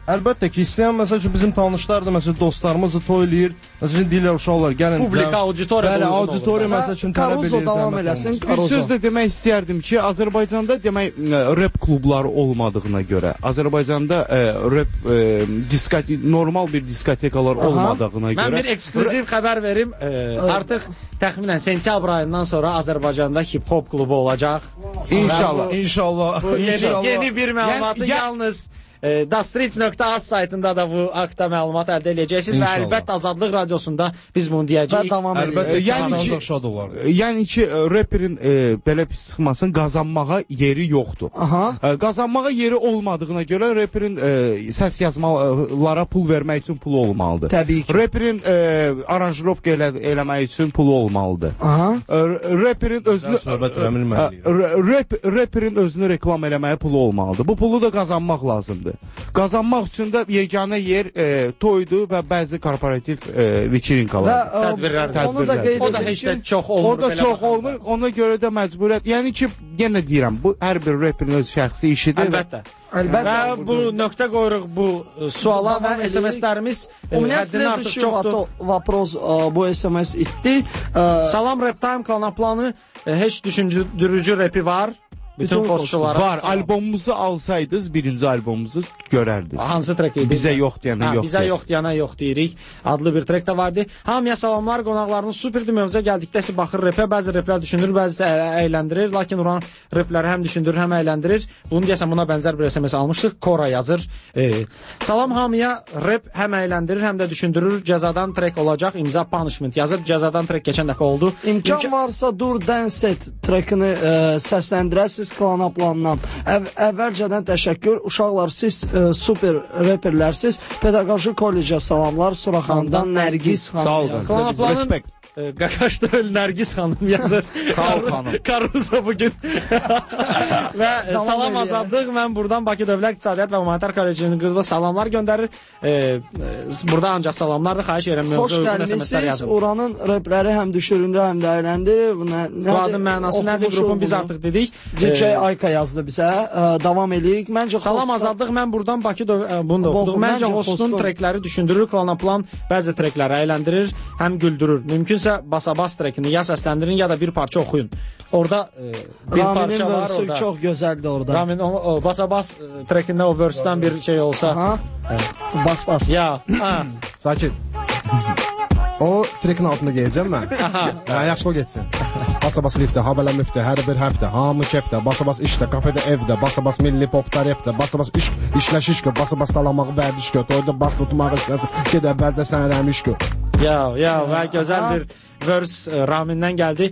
Əlbəttə ki, istəyən məsəl üçün bizim tanışlar da məsələn dostlarımızı toyləyir. Məsələn deyirlər uşaqlar gəlin. Publika auditoriya. Bəli, auditoriya məsəl üçün tələb edir. Davam eləsin. Bir söz də demək istəyərdim ki, Azərbaycanda demək rap klubları olmadığına görə, Azərbaycanda rap normal bir diskotekalar olmadığına görə. Mən bir ekskluziv xəbər verim. Artıq təxminən sentyabr ayından sonra Azərbaycanda hip-hop klubu olacaq. İnşallah. İnşallah. Yeni bir məlumatı yalnız Dastreets.az saytında da bu haqda məlumat əldə edəcəksiniz və əlbəttə Azadlıq radiosunda biz bunu deyəcəyik. Əlbəttə, yəni ki, rapperin belə sıxmasın, qazanmağa yeri yoxdur. Qazanmağa yeri olmadığına görə rapperin səs yazmalara pul vermək üçün pulu olmalıdır. Təbii ki. Rapperin aranjirovka eləmək üçün pulu olmalıdır. Rapperin özünü reklam eləməyə pulu olmalıdır. Bu pulu da qazanmaq lazımdır. Qazanmaq üçün də yeganə yer toydur və bəzi korporativ vitrinkalar. Tədbirlər. O da heç də çox olmur. O da çox olmur. Ona görə də məcburiyyət. Yəni ki, yenə deyirəm, bu hər bir rapperin öz şəxsi işidir. Əlbəttə. Və bu nöqtə qoyuruq bu suala və SMS-lərimiz həddindən artıq çoxdur. Vapros bu SMS itdi. Salam Rap Time kanalı heç düşündürücü rapi var. Bütün postçulara var. Albomumuzu alsaydınız, birinci albomumuzu görərdiniz. Hansı trek idi? Bizə yox deyənə yox. Bizə yox deyənə yox deyirik. Adlı bir trek də vardı. Hamıya salamlar, qonaqlarınız superdir. Mövzuya gəldikdə baxır rapə, bəzi raplər düşündürür, bəzi əyləndirir. Lakin Uran rapləri həm düşündürür, həm əyləndirir. Bunu deyəsən buna bənzər bir SMS almışdıq. Kora yazır. Salam hamıya, rap həm əyləndirir, həm də düşündürür. Cəzadan trek olacaq. İmza punishment yazır. Cəzadan trek keçən dəfə oldu. İmkan varsa Dur Dance Et trekini səsləndirəsiniz Klana plandan. Əvvəlcədən təşəkkür. Uşaqlar, siz super reperlərsiniz. Pedaqoji kollecə salamlar. Suraxandan Nərgiz xanım. Sağ olun. Respekt. Qaqaşda öl Nərgiz xanım yazır. Sağ ol xanım. Karuza bugün. Və salam Azadlıq. Mən buradan Bakı Dövlət İqtisadiyyat və Humanitar Kollecinin qızına salamlar göndərir. Burada ancaq salamlardır. Xahiş edirəm. Xoş gəlmişsiniz. Uranın repləri həm düşüründür, həm də əyləndirir. Bu adın mənası nədir? Qrupun biz artıq dedik. DJ Ayka yazdı bizə. Davam edirik. Məncə salam Azadlıq. Mən buradan Bakı bunu da oxuduq. Məncə Hostun trekləri düşündürür. Klanaplan bəzi trekləri əyləndirir, həm güldürür. Mümkünsə basa-bas trekini ya səsləndirin ya da bir parça oxuyun. Orada bir parça var orada. Çox gözəldir orada. Ramin o basa-bas trekində o versedən bir şey olsa. Bas-bas. Ya. Sakin. O trekin altında geyəcəm mən. Yaxşı o getsin. Basa-bas liftdə, habələ müftə, hər bir həftə, hamı kefdə, basa-bas işdə, kafedə, evdə, basa-bas milli popda, repdə, basa-bas işləş işgö, basa-bas qalamağı bərdişgö, toyda bas tutmağı işləsin, gedə bəlcə sən rəmişgö. Ya, və gözəl bir vers Ramindən gəldi.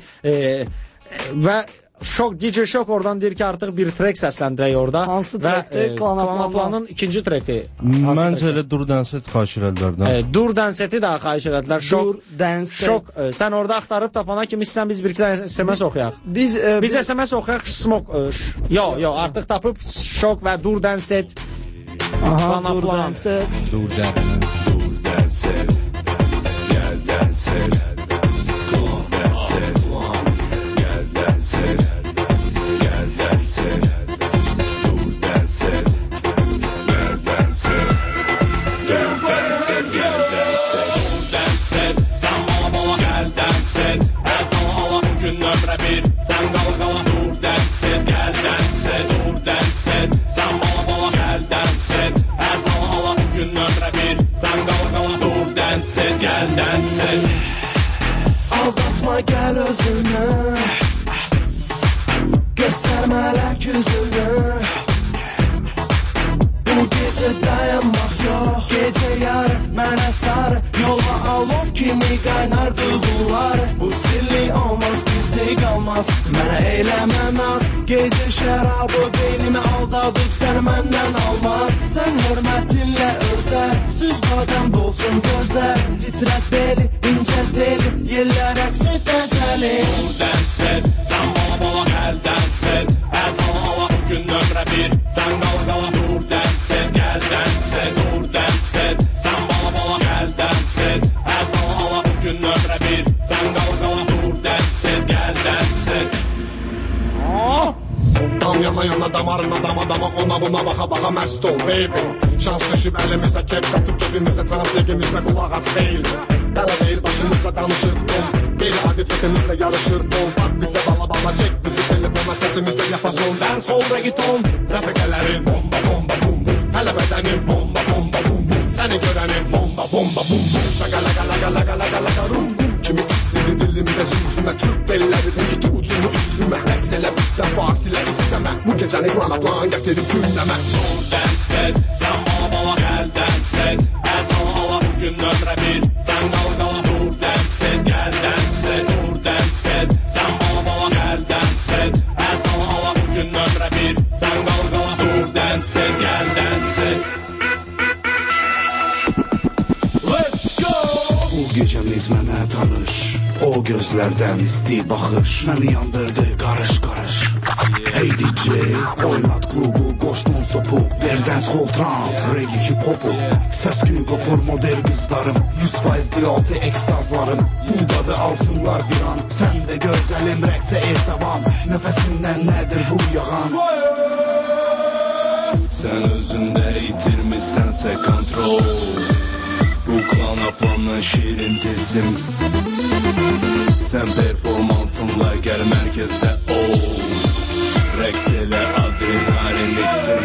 Və DJ Şok oradan deyir ki, artıq bir trek səsləndirək orada. Hansı trekdir? Klanaplanın ikinci treki. Məncə elə Dur Dənset xahiş elədilər. Dur Dənseti də xahiş elədilər. Dur Dənset. Şok, sən orada axtarıb tapana kimi sən biz bir-iki dənə SMS oxuyaq. Biz SMS oxuyaq. Yo, artıq tapıb Şok və Dur Dənset. Dur Dənset. Dur Dənset. Gəl Dənset. Sen qala dur dənset, gəl dənset, dur dənset. Sən bala gəl dənset, əzala bugün nömrə bir. Sən qala dur dənset, gəl dənset. Aldatma gəl özünü, göstər mələk yüzünü. Bu gecə dayanmaq yox, gecə yarı mənə sarı. Yola alov kimi qaynar duyğular. Bu sirli olmaz, gizli qalmaz. Mənə eləmə naz, gecə şərabı beynimi aldadıb sən məndən almaz. Sən hörmətinlə özər, süz badəm dolsun gözər. Titrət beli, incəl beli, yellər əks edəcəli. Dur dənset, sən bala gəl dənset. Əzala bugün nömrə bir. Sən qala dur dənset, gəl dənset, dur dənset. Sən bala gəl dənset. Əzala bugün nömrə bir. Sən qala dur dənset, gəl dənset. Damyan yana damarına dama ona buna baxa məst ol baby. Şans düşüb əlimizə kep qatıb cebimizə transigimizə qulaq as deyil. Hələ deyil başımızda danışır bol. Qeyri adi fikrimizlə yarışır bol. Bak bizə bala çek bizi telefona səsimizlə yapazol. Dance hall reggaeton rəfiqələrin bomba bomba bum bum. Hələ bədənin bomba bomba bum bum. Səni görənin bomba bomba bum bum. Şaka laga laga laga laga laga rum bum. Kimi istedi dilimdə zulsuna çürk belləri iti ucunu üstümə. Rəqs elə bizdən fasilə istəmə. Bu gecəni plana plan gətirib gündəmə. Dur dance et, sən bala gəl dance et. Əzal ala bugün nömrə bir. Sən qalqala dur dance et, gəl dance et. Dur dance et, sən bala gəl dance et. Əzal ala bugün nömrə bir. Sən qalqala dur dance et, gəl dance et. Bu gecəmiz mənə tanış, o gözlərdən isti baxış məni yandırdı qarış. Hey DJ, oynat klubu, qoş non-stopu, ver dancehall, trans, reggae, hip-hopu. Səs kimi qopur model qızlarım, 100% dilaltı ekstazlarım. Budadı alsınlar bir an, sən də gözəlim, rəqsə davam. Nəfəsindən nədir bu yağan? Sən özündə itirmişsənsə kontrol. Bu klana planla şirin tezim. Sən performansınla gəl mərkəzdə ol. Rəqs elə adrenalin etsin.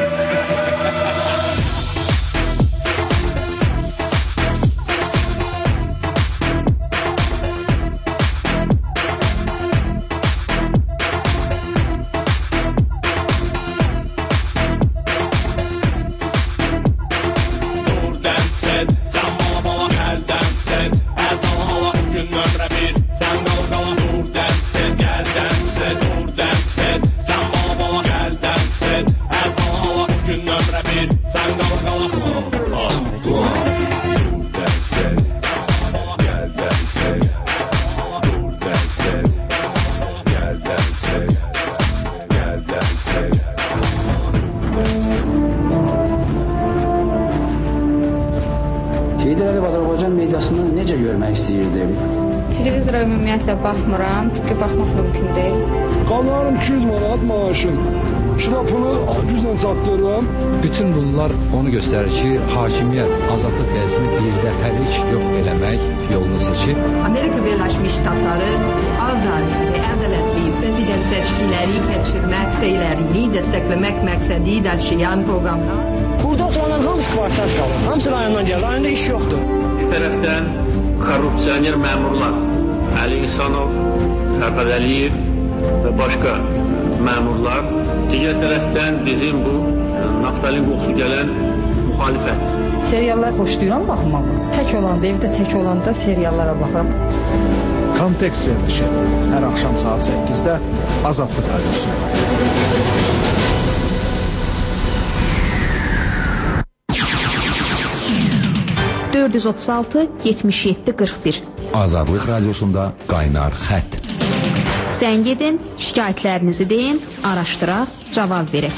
Televizora ümumiyyətlə baxmıram, çünki baxmaq mümkün deyil. Qazanırım 200 manat maaşım. Şirafını güclə çatdırıram. Bütün bunlar onu göstərir ki, hakimiyyət azadlıq vəzini birdəfəlik yox eləmək yolunu seçib. Amerika Birləşmiş Ştatları azad və ədalətli prezident seçkiləri keçirmək səylərini dəstəkləmək məqsədi daşıyan proqramlar. Burada oturanların hamısı kvartal qalır. Hamısı rayondan gəlir. Rayonda iş yoxdur. Bir tərəfdən korrupsioner məmurlar Əli İhsanov, Fərhad Əliyev və başqa məmurlar. Digər tərəfdən bizim bu naftalin qoxusu gələn müxalifət. Seriallar xoşlayıram baxmağı. Tək olanda, evdə tək olanda seriallara baxıram. Kontekst verilişi hər axşam saat 8-də Azadlıq Radiosunda. (436-77-41) Azadlıq Radiosunda qaynar xətt. Sən gedin, şikayətlərinizi deyin, araşdıraq, cavab verək.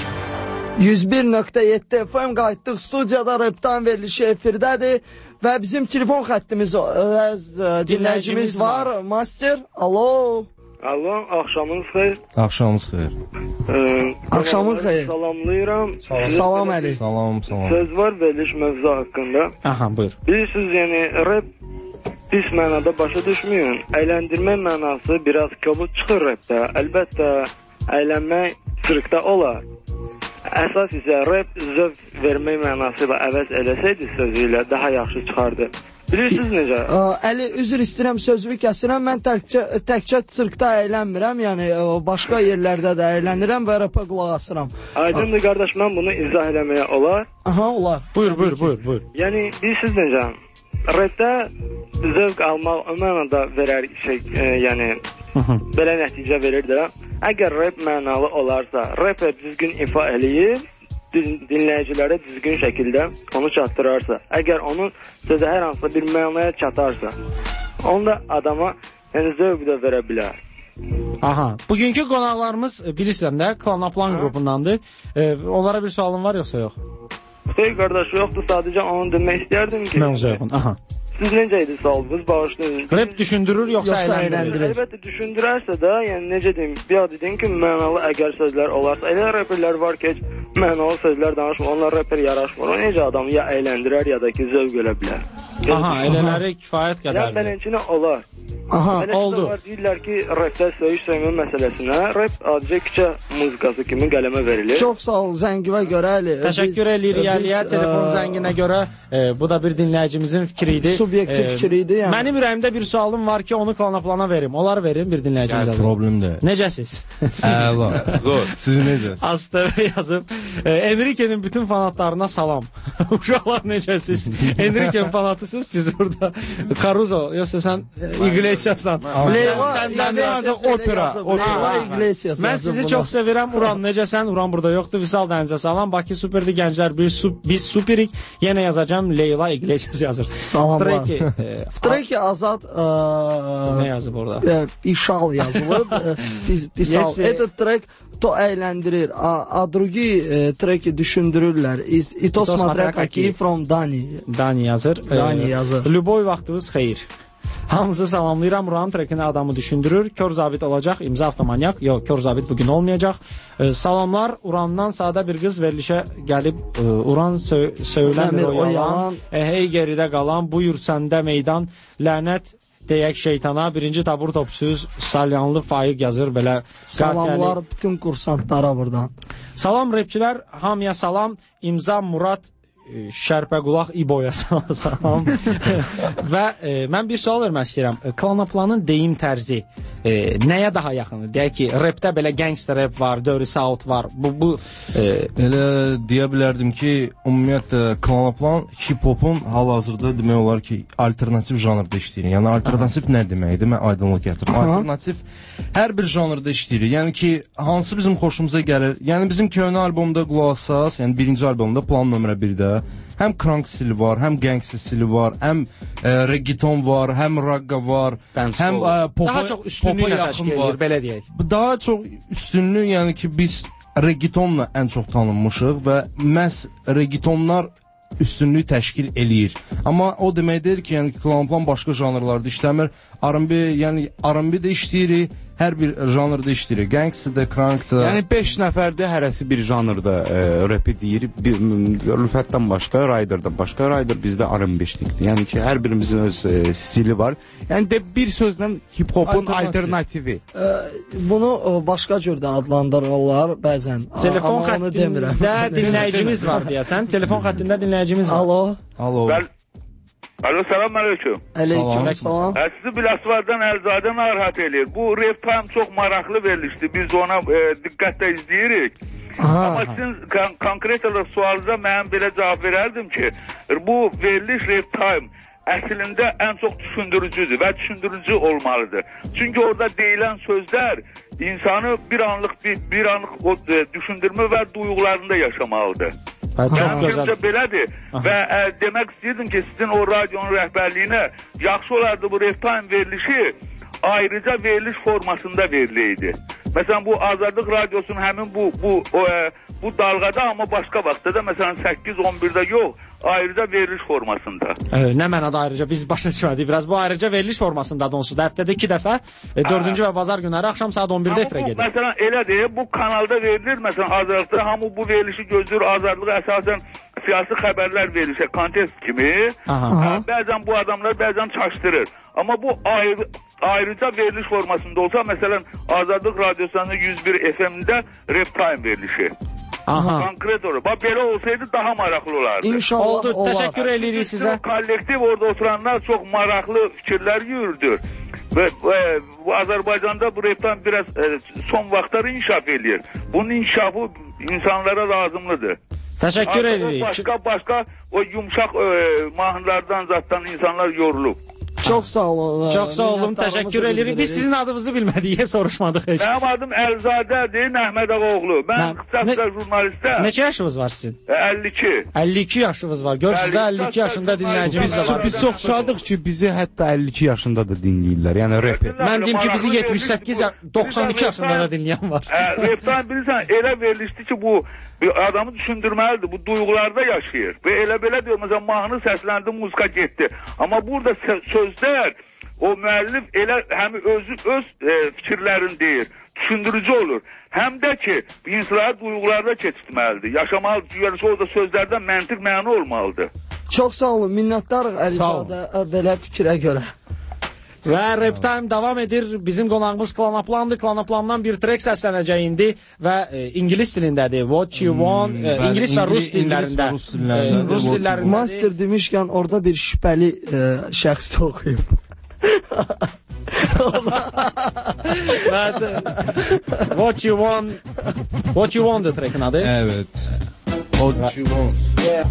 101.7 FM qayıtdıq, studiyada Reptan verilişi efirdədir və bizim telefon xəttimiz dinləyicimiz var. Master, alo. Alo, axşamınız xeyir. Axşamınız xeyir. Axşamın xeyir. Salamlayıram. Salam Əli. Salam. Söz var veriliş mövzu haqqında. Aha, buyur. Bilirsiniz, yəni rap pis mənada başa düşməyin. Əyləndirmə mənası biraz kobud çıxır rapdə. Əlbəttə, əylənmək sirkdə olar. Əsas isə rap zövq vermək mənası ilə əvəz eləsəydi sözü ilə daha yaxşı çıxardı. Bilirsiniz necə? Əli, üzr istəyirəm, sözümü kəsirəm. Mən təkcə sirkdə əylənmirəm, yəni başqa yerlərdə də əylənirəm və rapa qulaq asıram. Aydındır qardaş, mən bunu izah eləməyə olar. Aha, olar. Buyur. Yəni, bilirsiniz necə? Rapdə zövq almaq o mənada verər şey, yəni belə nəticə verirdir. Əgər rap mənalı olarsa, rapə düzgün ifa eləyir, dinləyicilərə düzgün şəkildə onu çatdırarsa, əgər onun sözü hər hansısa bir mənaya çatarsa, onda adama yəni zövq də verə bilər. Aha, bugünkü qonaqlarımız bilirsən də Klanaplan qrupundandır. Onlara bir sualın var yoxsa yox? Xeyr qardaş, yoxdur, sadəcə onu demək istəyərdim ki, aha. Siz necə sağlığınız bağışlayın. Rap düşündürür yoxsa əyləndirir? Əlbəttə düşündürərsə də, yəni necə deyim, bir adı deyin ki, mənalı əgər sözlər olarsa, elə rapperlər var ki, heç mənalı sözlər danışmır, onlar rapper yaraşmır. O necə adamı ya əyləndirər, ya da ki, zövq elə bilər. Aha, elələri kifayət qədərdir. Yəni belənçinə olar. Aha, oldu. Deyirlər ki, rapdə söyüş söymə məsələsinə, rap adicə küçə muzikası kimi qələmə verilir. Çox sağ ol, zəngivə görə Əli. Təşəkkür edirik Əliyə, telefon zənginə görə. Bu da bir dinləyicimizin fikri idi. Subyektiv fikri idi. Yəni. Mənim ürəyimdə bir sualım var ki, onu plana verim. Onları verim bir dinləyicimizə. Problemdir. Necəsiz? Əla. Zor. Siz necəsiz? Astava yazıb. Enrique'nin bütün fanatlarına salam. Uşaqlar necəsiz? Enrique'nin fanatısınız siz burada. Caruso, yoxsa sən Iglesias'dan. Səndən yazıq opera. Mən sizi çox sevirəm. Uran necəsən? Uran burada yoxdur. Vüsal dənizə salam. Bakı superdi gənclər. Biz superik. Yenə yazacağım. Leyla Iglesias yazır. Salamlar. Treki Azad ne yazıb orada? İşal yazılıb. Pisal. Этот трек то əyləndirir. A drugi treki düşündürürlər. İto смотря какие from Dani. Dani yazır. Dani yazır. Lüboy vaxtınız xeyir. Hamınızı salamlayıram. Uranın trekini adamı düşündürür. Kör zabit olacaq. İmza avtomanyak. Yox, kör zabit bugün olmayacaq. Salamlar. Urandan sadə bir qız verilişə gəlib. Uran söyləmir o yalan. Hey geridə qalan. Buyur səndə meydan. Lənət deyək şeytana. Birinci tabur topsuz. Salyanlı Faiq yazır. Belə salamlar bütün kursantlara buradan. Salam repçilər. Hamıya salam. İmza Murad Şərpəqulaq İboya salam. Və mən bir sual vermək istəyirəm. Klanaplanın deyim tərzi nəyə daha yaxındır? Deyək ki, rapdə belə gangster rap var, dirty south var. Bu elə deyə bilərdim ki, ümumiyyətlə Klanaplan hip-hopun hal-hazırda demək olar ki, alternativ janrda işləyir. Yəni alternativ nə deməkdir? Mən aydınlıq gətirim. Alternativ hər bir janrda işləyir. Yəni ki, hansı bizim xoşumuza gəlir? Yəni bizim köhnə albomda qulaq asas, yəni birinci albomda Plan nömrə 1-də həm krank stili var, həm gangster stili var, həm reggaeton var, həm ragga var, həm daha çox üstünlüklə təşkil edir, belə deyək. Daha çox üstünlük, yəni ki, biz reggaetonla ən çox tanınmışıq və məhz reggaetonlar üstünlük təşkil eləyir. Amma o demək deyil ki, yəni Klanaplan başqa janrlarda işləmir. R&B, yəni R&B də işləyirik, hər bir janrda işləyirik. Gangster-də, krankda. Yəni 5 nəfərdə hərəsi bir janrda rap deyir. Rüfətdən başqa, Rider'dan başqa. Rider bizdə R&B-şlikdir. Yəni ki, hər birimizin öz stili var. Yəni də bir sözlə hip-hopun alternativi. Bunu başqa cürdə adlandırırlar bəzən. Telefon xəttində dinləyicimiz var deyəsən. Telefon xəttində dinləyicimiz var. Alo. Alo, salam aleyküm. Aleyküm, salam. Sizi Bilasvardan Əlzadə narahat eləyir. Bu Rap Time çox maraqlı verilişdir. Biz ona diqqətlə izləyirik. Amma sizin konkret olaraq sualınıza mən belə cavab verərdim ki, bu veriliş Rap Time əslində ən çox düşündürücüdür və düşündürücü olmalıdır. Çünki orada deyilən sözlər insanı bir anlıq o düşündürmə və duyğularında yaşamalıdır. Məncə belədir və demək istəyirdim ki, sizin o radionun rəhbərliyinə yaxşı olardı bu Rap Time verilişi ayrıca veriliş formasında veriləydi. Məsələn, bu Azadlıq Radiosunun həmin bu dalğada, amma başqa vaxtda da, məsələn, 8-11-də yox, ayrıca veriliş formasında. Nə mənada ayrıca? Biz başa düşmədik biraz. Bu ayrıca veriliş formasındadır onsuz da. Həftədə 2 dəfə, 4-cü və bazar günləri axşam saat 11-də efirə gedir. Məsələn, elədir, bu kanalda verilir, məsələn, Azadlıqda hamı bu verilişi gözləyir. Azadlığı əsasən siyasi xəbərlər verilişə, kontest kimi. Bəzən bu adamlar bəzən çaşdırır. Amma bu ayrıca veriliş formasında olsa, məsələn, Azadlıq Radyosunun 101 FM-də Rap Time verilişi. Konkret olur. Bax, belə olsaydı daha maraqlı olardı. İnşallah oldu. Təşəkkür edirik sizə. Kollektiv orada oturanlar çox maraqlı fikirlər yürüdür. Və Azərbaycanda bu Rap Time biraz son vaxtları inkişaf edir. Bunun inkişafı insanlara lazımlıdır. Təşəkkür edirik. Başqa o yumşaq mahnılardan zatdan insanlar yorulub. Çox sağ olun. Çox sağ olun, təşəkkür edirik. Biz sizin adınızı bilmədik, soruşmadıq heç. Mənim adım Əlzadədir, Məhməd Ağaoğlu. Mən qısa jurnalistəm. Neçə yaşınız var sizin? 52. 52 yaşınız var. Görürsünüz də 52 yaşında dinləyicimiz də var. Biz çox şadıq ki, bizi hətta 52 yaşında da dinləyirlər. Yəni rap. Mən deyim ki, bizi 78-92 yaşında da dinləyən var. Rapdan bilirsən, elə verilişdi ki, bu adamı düşündürməlidir. Bu duyğularda yaşayır. Və elə belə diyor, məsələn, mahnı səsləndi, muzika getdi. Amma burada sözlər, o müəllif elə həm öz fikirlərini deyir, düşündürücü olur. Həm də ki, insanları duyğularda keçirtməlidir. Yaşamalıdır. Yəni, orada sözlərdən məntiq məna olmalıdır. Çox sağ olun, minnətdarıq Əlizadə belə fikrə görə. Və Rap Time davam edir. Bizim qonağımız Klanaplandır. Klanaplandan bir trek səslənəcək indi və ingilis dilindədir. What you want, ingilis və rus dillərində. Rus dillərində. Master demişkən orada bir şübhəli şəxs oxuyub. What you want the trekin adı. Evet. What you want. Yeah.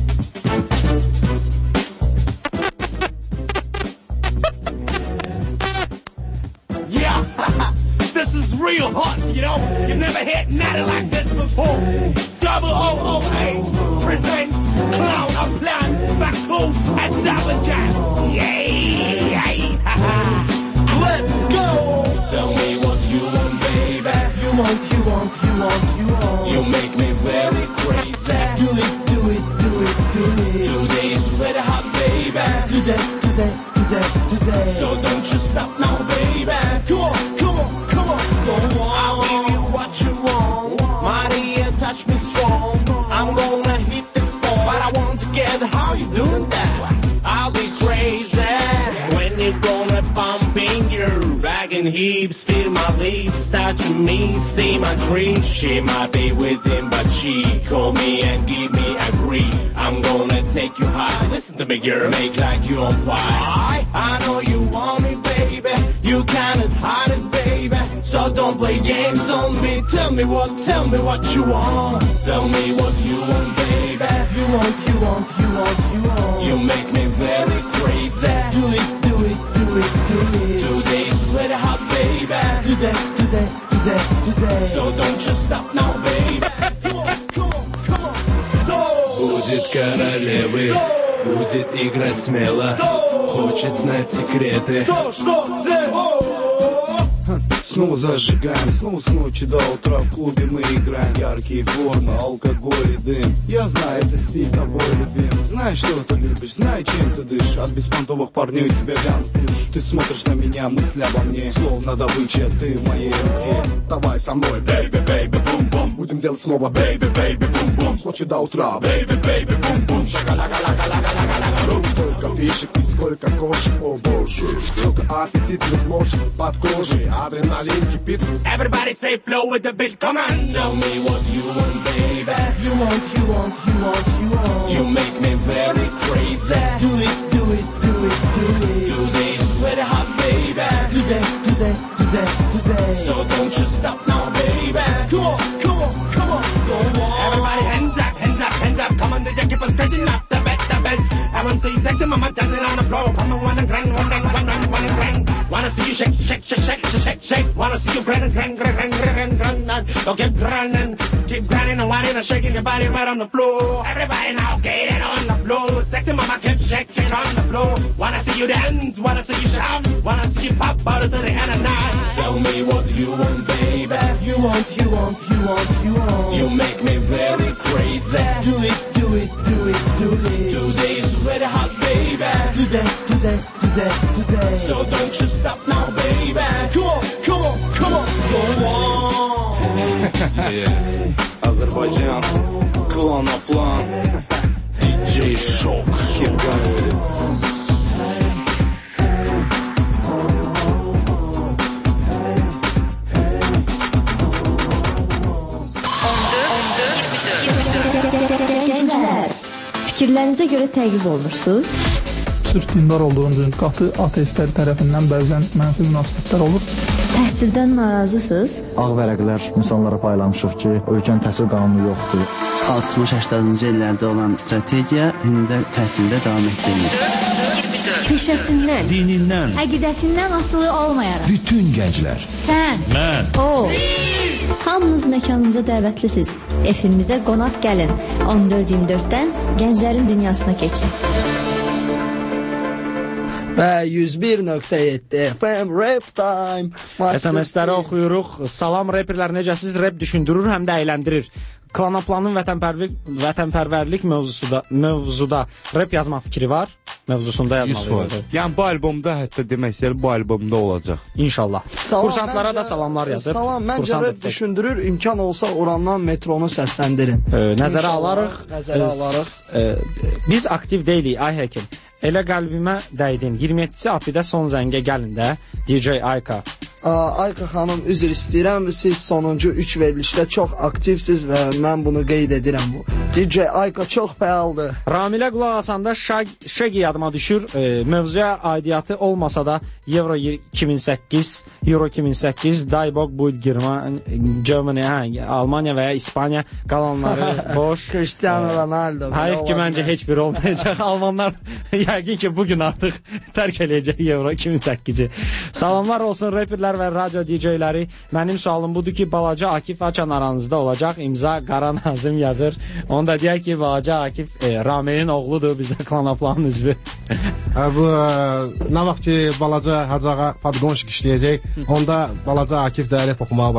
This is real hot, you know. You've never hit nothing like this before. Double OOH presents Clown of Plan, Baku and Double Jam. Yay! Let's go! Tell me what you want, baby. You want. You make me very crazy. Do it. Today's very hot, baby. Today. So don't you stop now, baby. Come on. Go on. I'll give you what you want. Maria, touch me strong. I'm gonna hit the spot, but I want to get how you doing that. I'll be crazy when you're gonna bumping your ragging hips, feel my lips touching me, see my dreams. She might be with him, but she call me and give me a green. I'm gonna take you high. Listen to me, girl, make like you on fire. I know you want me, baby. You cannot hide it, baby. So don't play games on me. Tell me what you want. Tell me what you want, baby. You want. You make me very crazy. Do it. Today's very hot, baby. Today. So don't you stop now, baby. Come on. Будет королевой, будет играть смело, хочет знать секреты. Что? Снова зажигаем, снова с ночи до утра в клубе мы играем. Яркие формы, алкоголь и дым. Я знаю, это стиль тобой любим. Знаешь, что ты любишь, знаю, чем ты дышишь. От беспонтовых парней тебя вянут пуш. Ты смотришь на меня, мысли обо мне, словно добыча, ты в моей руке. Давай со мной, baby, бум-бум. Будем делать снова, baby, бум-бум. С ночи до утра, baby, бум-бум. Шага-лага-лага-лага-лага-лага. Сколько фишек и сколько кошек, о боже. Сколько аппетитных ложек под кожей, адреналин кипит. Everybody say flow with the beat, come on. Tell me what you want, baby. You want. You make me very crazy. Do it. Today's very hot, baby. Today. So don't you stop now, baby. Come on. Go on. Everybody hands up. Come on, DJ, keep on scratching up the bed. I want to see sexy mama dancing on the floor. Come on, one and grind. Wanna see you shake. Wanna see you grind. So keep grinding and whining and shaking your body right on the floor. Everybody now getting on the floor. Sexy mama keep shaking on the floor. Wanna see you dance, wanna see you shout, wanna see you pop out to the end of the night. Tell me what you want, baby. You want. You make me very crazy. Do it. Today's very hot, baby. Today. So don't you stop now, baby. Come on. Go on. Azerbaycan, Klanaplan, DJ Shock. Keep going. Fikirlərinizə görə təqib olunursunuz. Sırf dindar olduğunuz qatı ateistlər tərəfindən bəzən mənfi münasibətlər olur. Təhsildən narazısınız. Ağ vərəqlər insanlara paylamışıq ki, ölkənin təhsil qanunu yoxdur. 60-80-cı illərdə olan strategiya indi təhsildə davam etdirilir. köşəsindən, dinindən, əqidəsindən asılı olmayaraq. Bütün gənclər. Sən, mən, o. Hamınız məkanımıza dəvətlisiniz. Efimizə qonaq gəlin. 14-24-dən Gənclərin Dünyasına keçin. Və 101.7 FM Rap Time. SMS-ləri oxuyuruq. Salam reperlər, necəsiz? Rap düşündürür, həm də əyləndirir. Klanaplanın vətənpərvərlik mövzuda rap yazma fikri var. Mövzusunda yazmalı. Yəni bu albomda, hətta demək istəyir, bu albomda olacaq. İnşallah. Kursantlara da salamlar yazır. Salam, məncə rap düşündürür, imkan olsa Urandan metronu səsləndirin. Nəzərə alarıq. Biz aktiv deyilik, ay həkim. Elə qəlbimə dəydin. 27-ci apidə son zəngə gəlin də, DJ Ayka. Ayka xanım, üzr istəyirəm, siz sonuncu 3 verilişdə çox aktivsiz və mən bunu qeyd edirəm. DJ Ayka çox fəaldır. Ramilə qulaq asanda Şəgi yadıma düşür. Mövzuya aidiyyatı olmasa da Euro 2008, Euro 2008, Daybog, Buyd, Germany, Almanya və ya İspanya qalanları boş. Cristiano Ronaldo. Hayf ki, məncə heç biri olmayacaq. Almanlar yəqin ki, bugün artıq tərk eləyəcək Euro 2008-i. Salamlar olsun reperlər və radio DJ-ləri. Mənim sualım budur ki, Balaca Akif Açan aranızda olacaq. İmza Qara Nazım yazır. Onu da deyək ki, Balaca Akif Ramilin oğludur, bizdə Klanaplanın üzvü. Bu nə vaxt ki, Balaca Hacıağa Padqonşik işləyəcək, onda Balaca Akif də rap oxumağa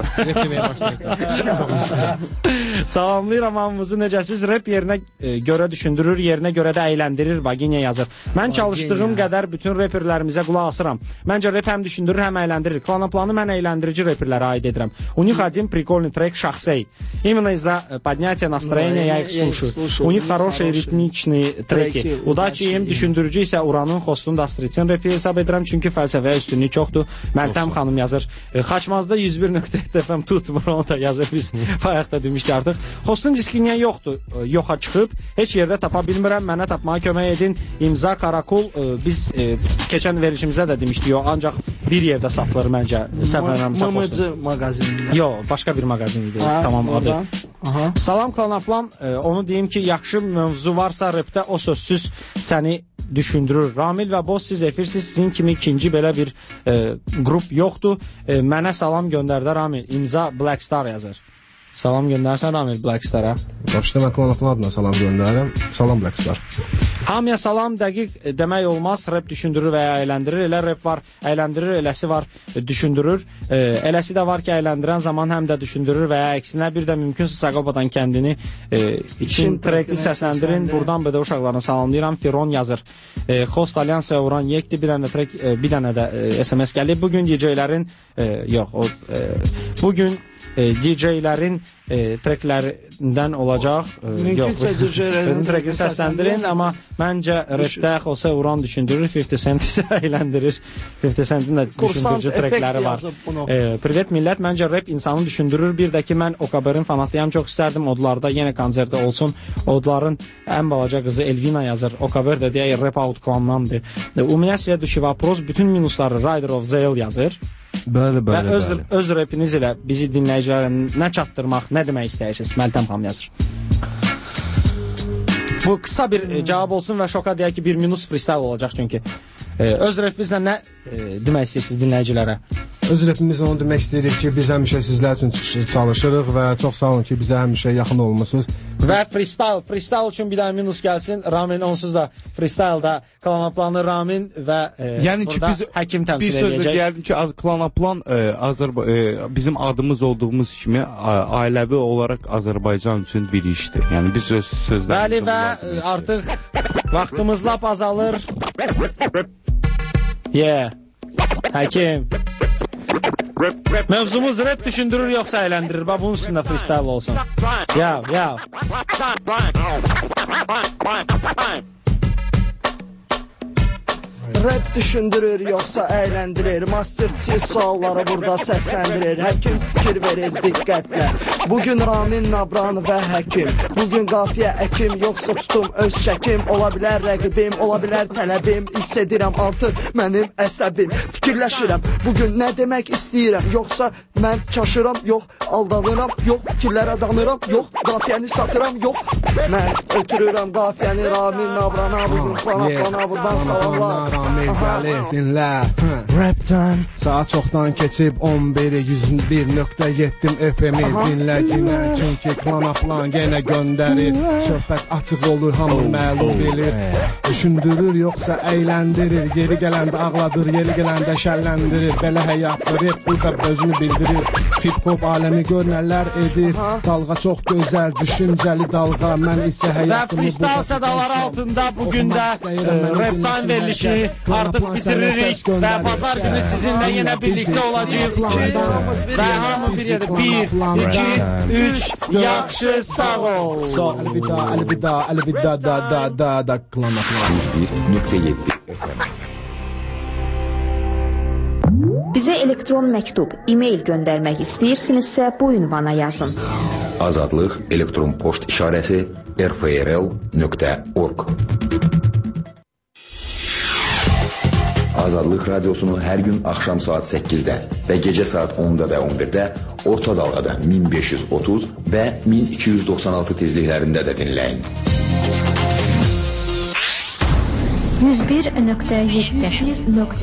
başlayacaq. Salamlayıram hamımızı, necəsiz? Rap yerinə görə düşündürür, yerinə görə də əyləndirir, Baginya yazır. Mən çalışdığım qədər bütün reperlərimizə qulaq asıram. Məncə rap həm düşündürür, həm əyləndirir. Klanaplanı mən əylendirici reperlərə aid edirəm. У них один прикольный трек «Шахсей». Именно из-за поднятия настроения я их слушаю. У них хорошие ритмичные треки. Удачи им, düşündürücü isə Uranın Xostun Dastritin repi hesab edirəm, çünki fəlsəfəyə üstünlük çoxdur. Məltəm xanım yazır. Xaçmazda 101.7 FM tutmur, onu da yazır. Biz bayaqda demişdik artıq. Xostun diskindən yoxdur, yoxa çıxıb. Heç yerdə tapa bilmirəm, mənə tapmağa kömək edin. İmza Karakol, biz keçən verilişimizdə də demişdik, o ancaq bir yerdə satılır məncə. MMC mağazini. Yox, başqa bir mağazin idi. Tamam, adı. Salam Klanaplan, onu deyim ki, yaxşı mövzu varsa rapdə o sözsüz səni düşündürür. Ramil və Boz, siz efirsiz, sizin kimi ikinci belə bir qrup yoxdur. Mənə salam göndərdə Ramil. İmza Black Star yazır. Salam göndərsən Ramil Black Star'a. Başda mən Klanaplan adına salam göndərirəm. Salam Black Star. Hamıya salam dəqiq demək olmaz. Rap düşündürür və ya əyləndirir. Elə rap var, əyləndirir, eləsi var, düşündürür. Eləsi də var ki, əyləndirən zaman həm də düşündürür və ya əksinə bir də mümkünsə Saqopadan kəndini için trekli səsləndirin. Buradan belə uşaqlarına salamlayıram. Firon yazır. Xost Allians və Uran yekdir. Bir dənə də SMS gəlib. Bugün DJ-lərin bugün DJ-lərin treklərindən olacaq. Mümkünsə DJ-lərin trekli səsləndirin, amma məncə rapdə olsa Uran düşündürür, 50 Cent isə əyləndirir. 50 Cent'in də düşündürücü trekləri var. Privet millət, məncə rap insanı düşündürür. Bir də ki, mən Okaberin fanatıyam, çox istərdim Odlarda yenə konsertdə olsun. Odların ən balaca qızı Elvina yazır. Okaber də deyək, rap out klandandır. У меня следующий вопрос, bütün minusları Rider of Zale yazır. Bəli. Və öz rapiniz ilə bizi dinləyicilərə nə çatdırmaq, nə demək istəyirsiniz? Məltəm xanım yazır. Bu qısa bir cavab olsun və şoka deyək ki, bir minus freestyle olacaq çünki. Öz rapinizlə nə demək istəyirsiniz dinləyicilərə? Öz rapimizlə onu demək istəyirik ki, biz həmişə sizlər üçün çalışırıq və çox sağ olun ki, bizə həmişə yaxın olmusunuz. Və freestyle üçün bir dənə minus gəlsin. Ramin onsuz da freestyle'da Klanaplanı Ramin və yəni ki, biz həkim təmsil edəcək. Bir sözlə deyərdim ki, Klanaplan bizim adımız olduğumuz kimi ailəvi olaraq Azərbaycan üçün bir işdir. Yəni biz öz sözlərimiz. Bəli, və artıq vaxtımız lap azalır. Həkim. Mövzumuz rap düşündürür yoxsa əyləndirir? Bax, bunun üstündə freestyle olsun. Rap düşündürür yoxsa əyləndirir? Master Chief sualları burada səsləndirir. Həkim fikir verir diqqətlə. Bugün Ramin Nabran və həkim. Bugün qafiyə əkim, yoxsa tutum öz çəkim. Ola bilər rəqibim, ola bilər tələbim. Hiss edirəm artıq mənim əsəbim. Fikirləşirəm, bugün nə demək istəyirəm, yoxsa Mən çaşıram, yox, aldanıram, yox, fikirlərə danıram, yox, qafiyəni satıram, yox. Mən ötürürəm qafiyəni, Ramil, Navrana, Bana, buradan salamlar. Gəlir, dinlə. Rap time. Saat çoxdan keçib 11-i 101.7 FM-i dinlə dinlə. Çünki klanaplan yenə göndərir. Söhbət açıq olur, hamı məlum bilir. Düşündürür, yoxsa əyləndirir. Yeri gələndə ağladır, yeri gələndə şəlləndirir. Belə həyatdır, rap burada özünü bildirir. Hip-hop aləmi gör nələr edir. Dalğa çox gözəl, düşüncəli dalğa. Mən isə həyatımı burada... Və freestyle sədaları altında bugün də Rap Time verilişini artıq bitiririk. Və bazar günü sizinlə yenə birlikdə olacağıq. Və hamı bir yerdə 1, 2, 3, yaxşı, sağ ol. Əlvida, əlvida, əlvida, da, klanaplan. 101.7 Bizə elektron məktub, e-mail göndərmək istəyirsinizsə bu ünvana yazın. Azadlıq elektron poçt işarəsi rfrl.org. Azadlıq radiosunu hər gün axşam saat 8-də və gecə saat 10-da və 11-də orta dalğada 1530 və 1296 tezliklərində də dinləyin. 101.7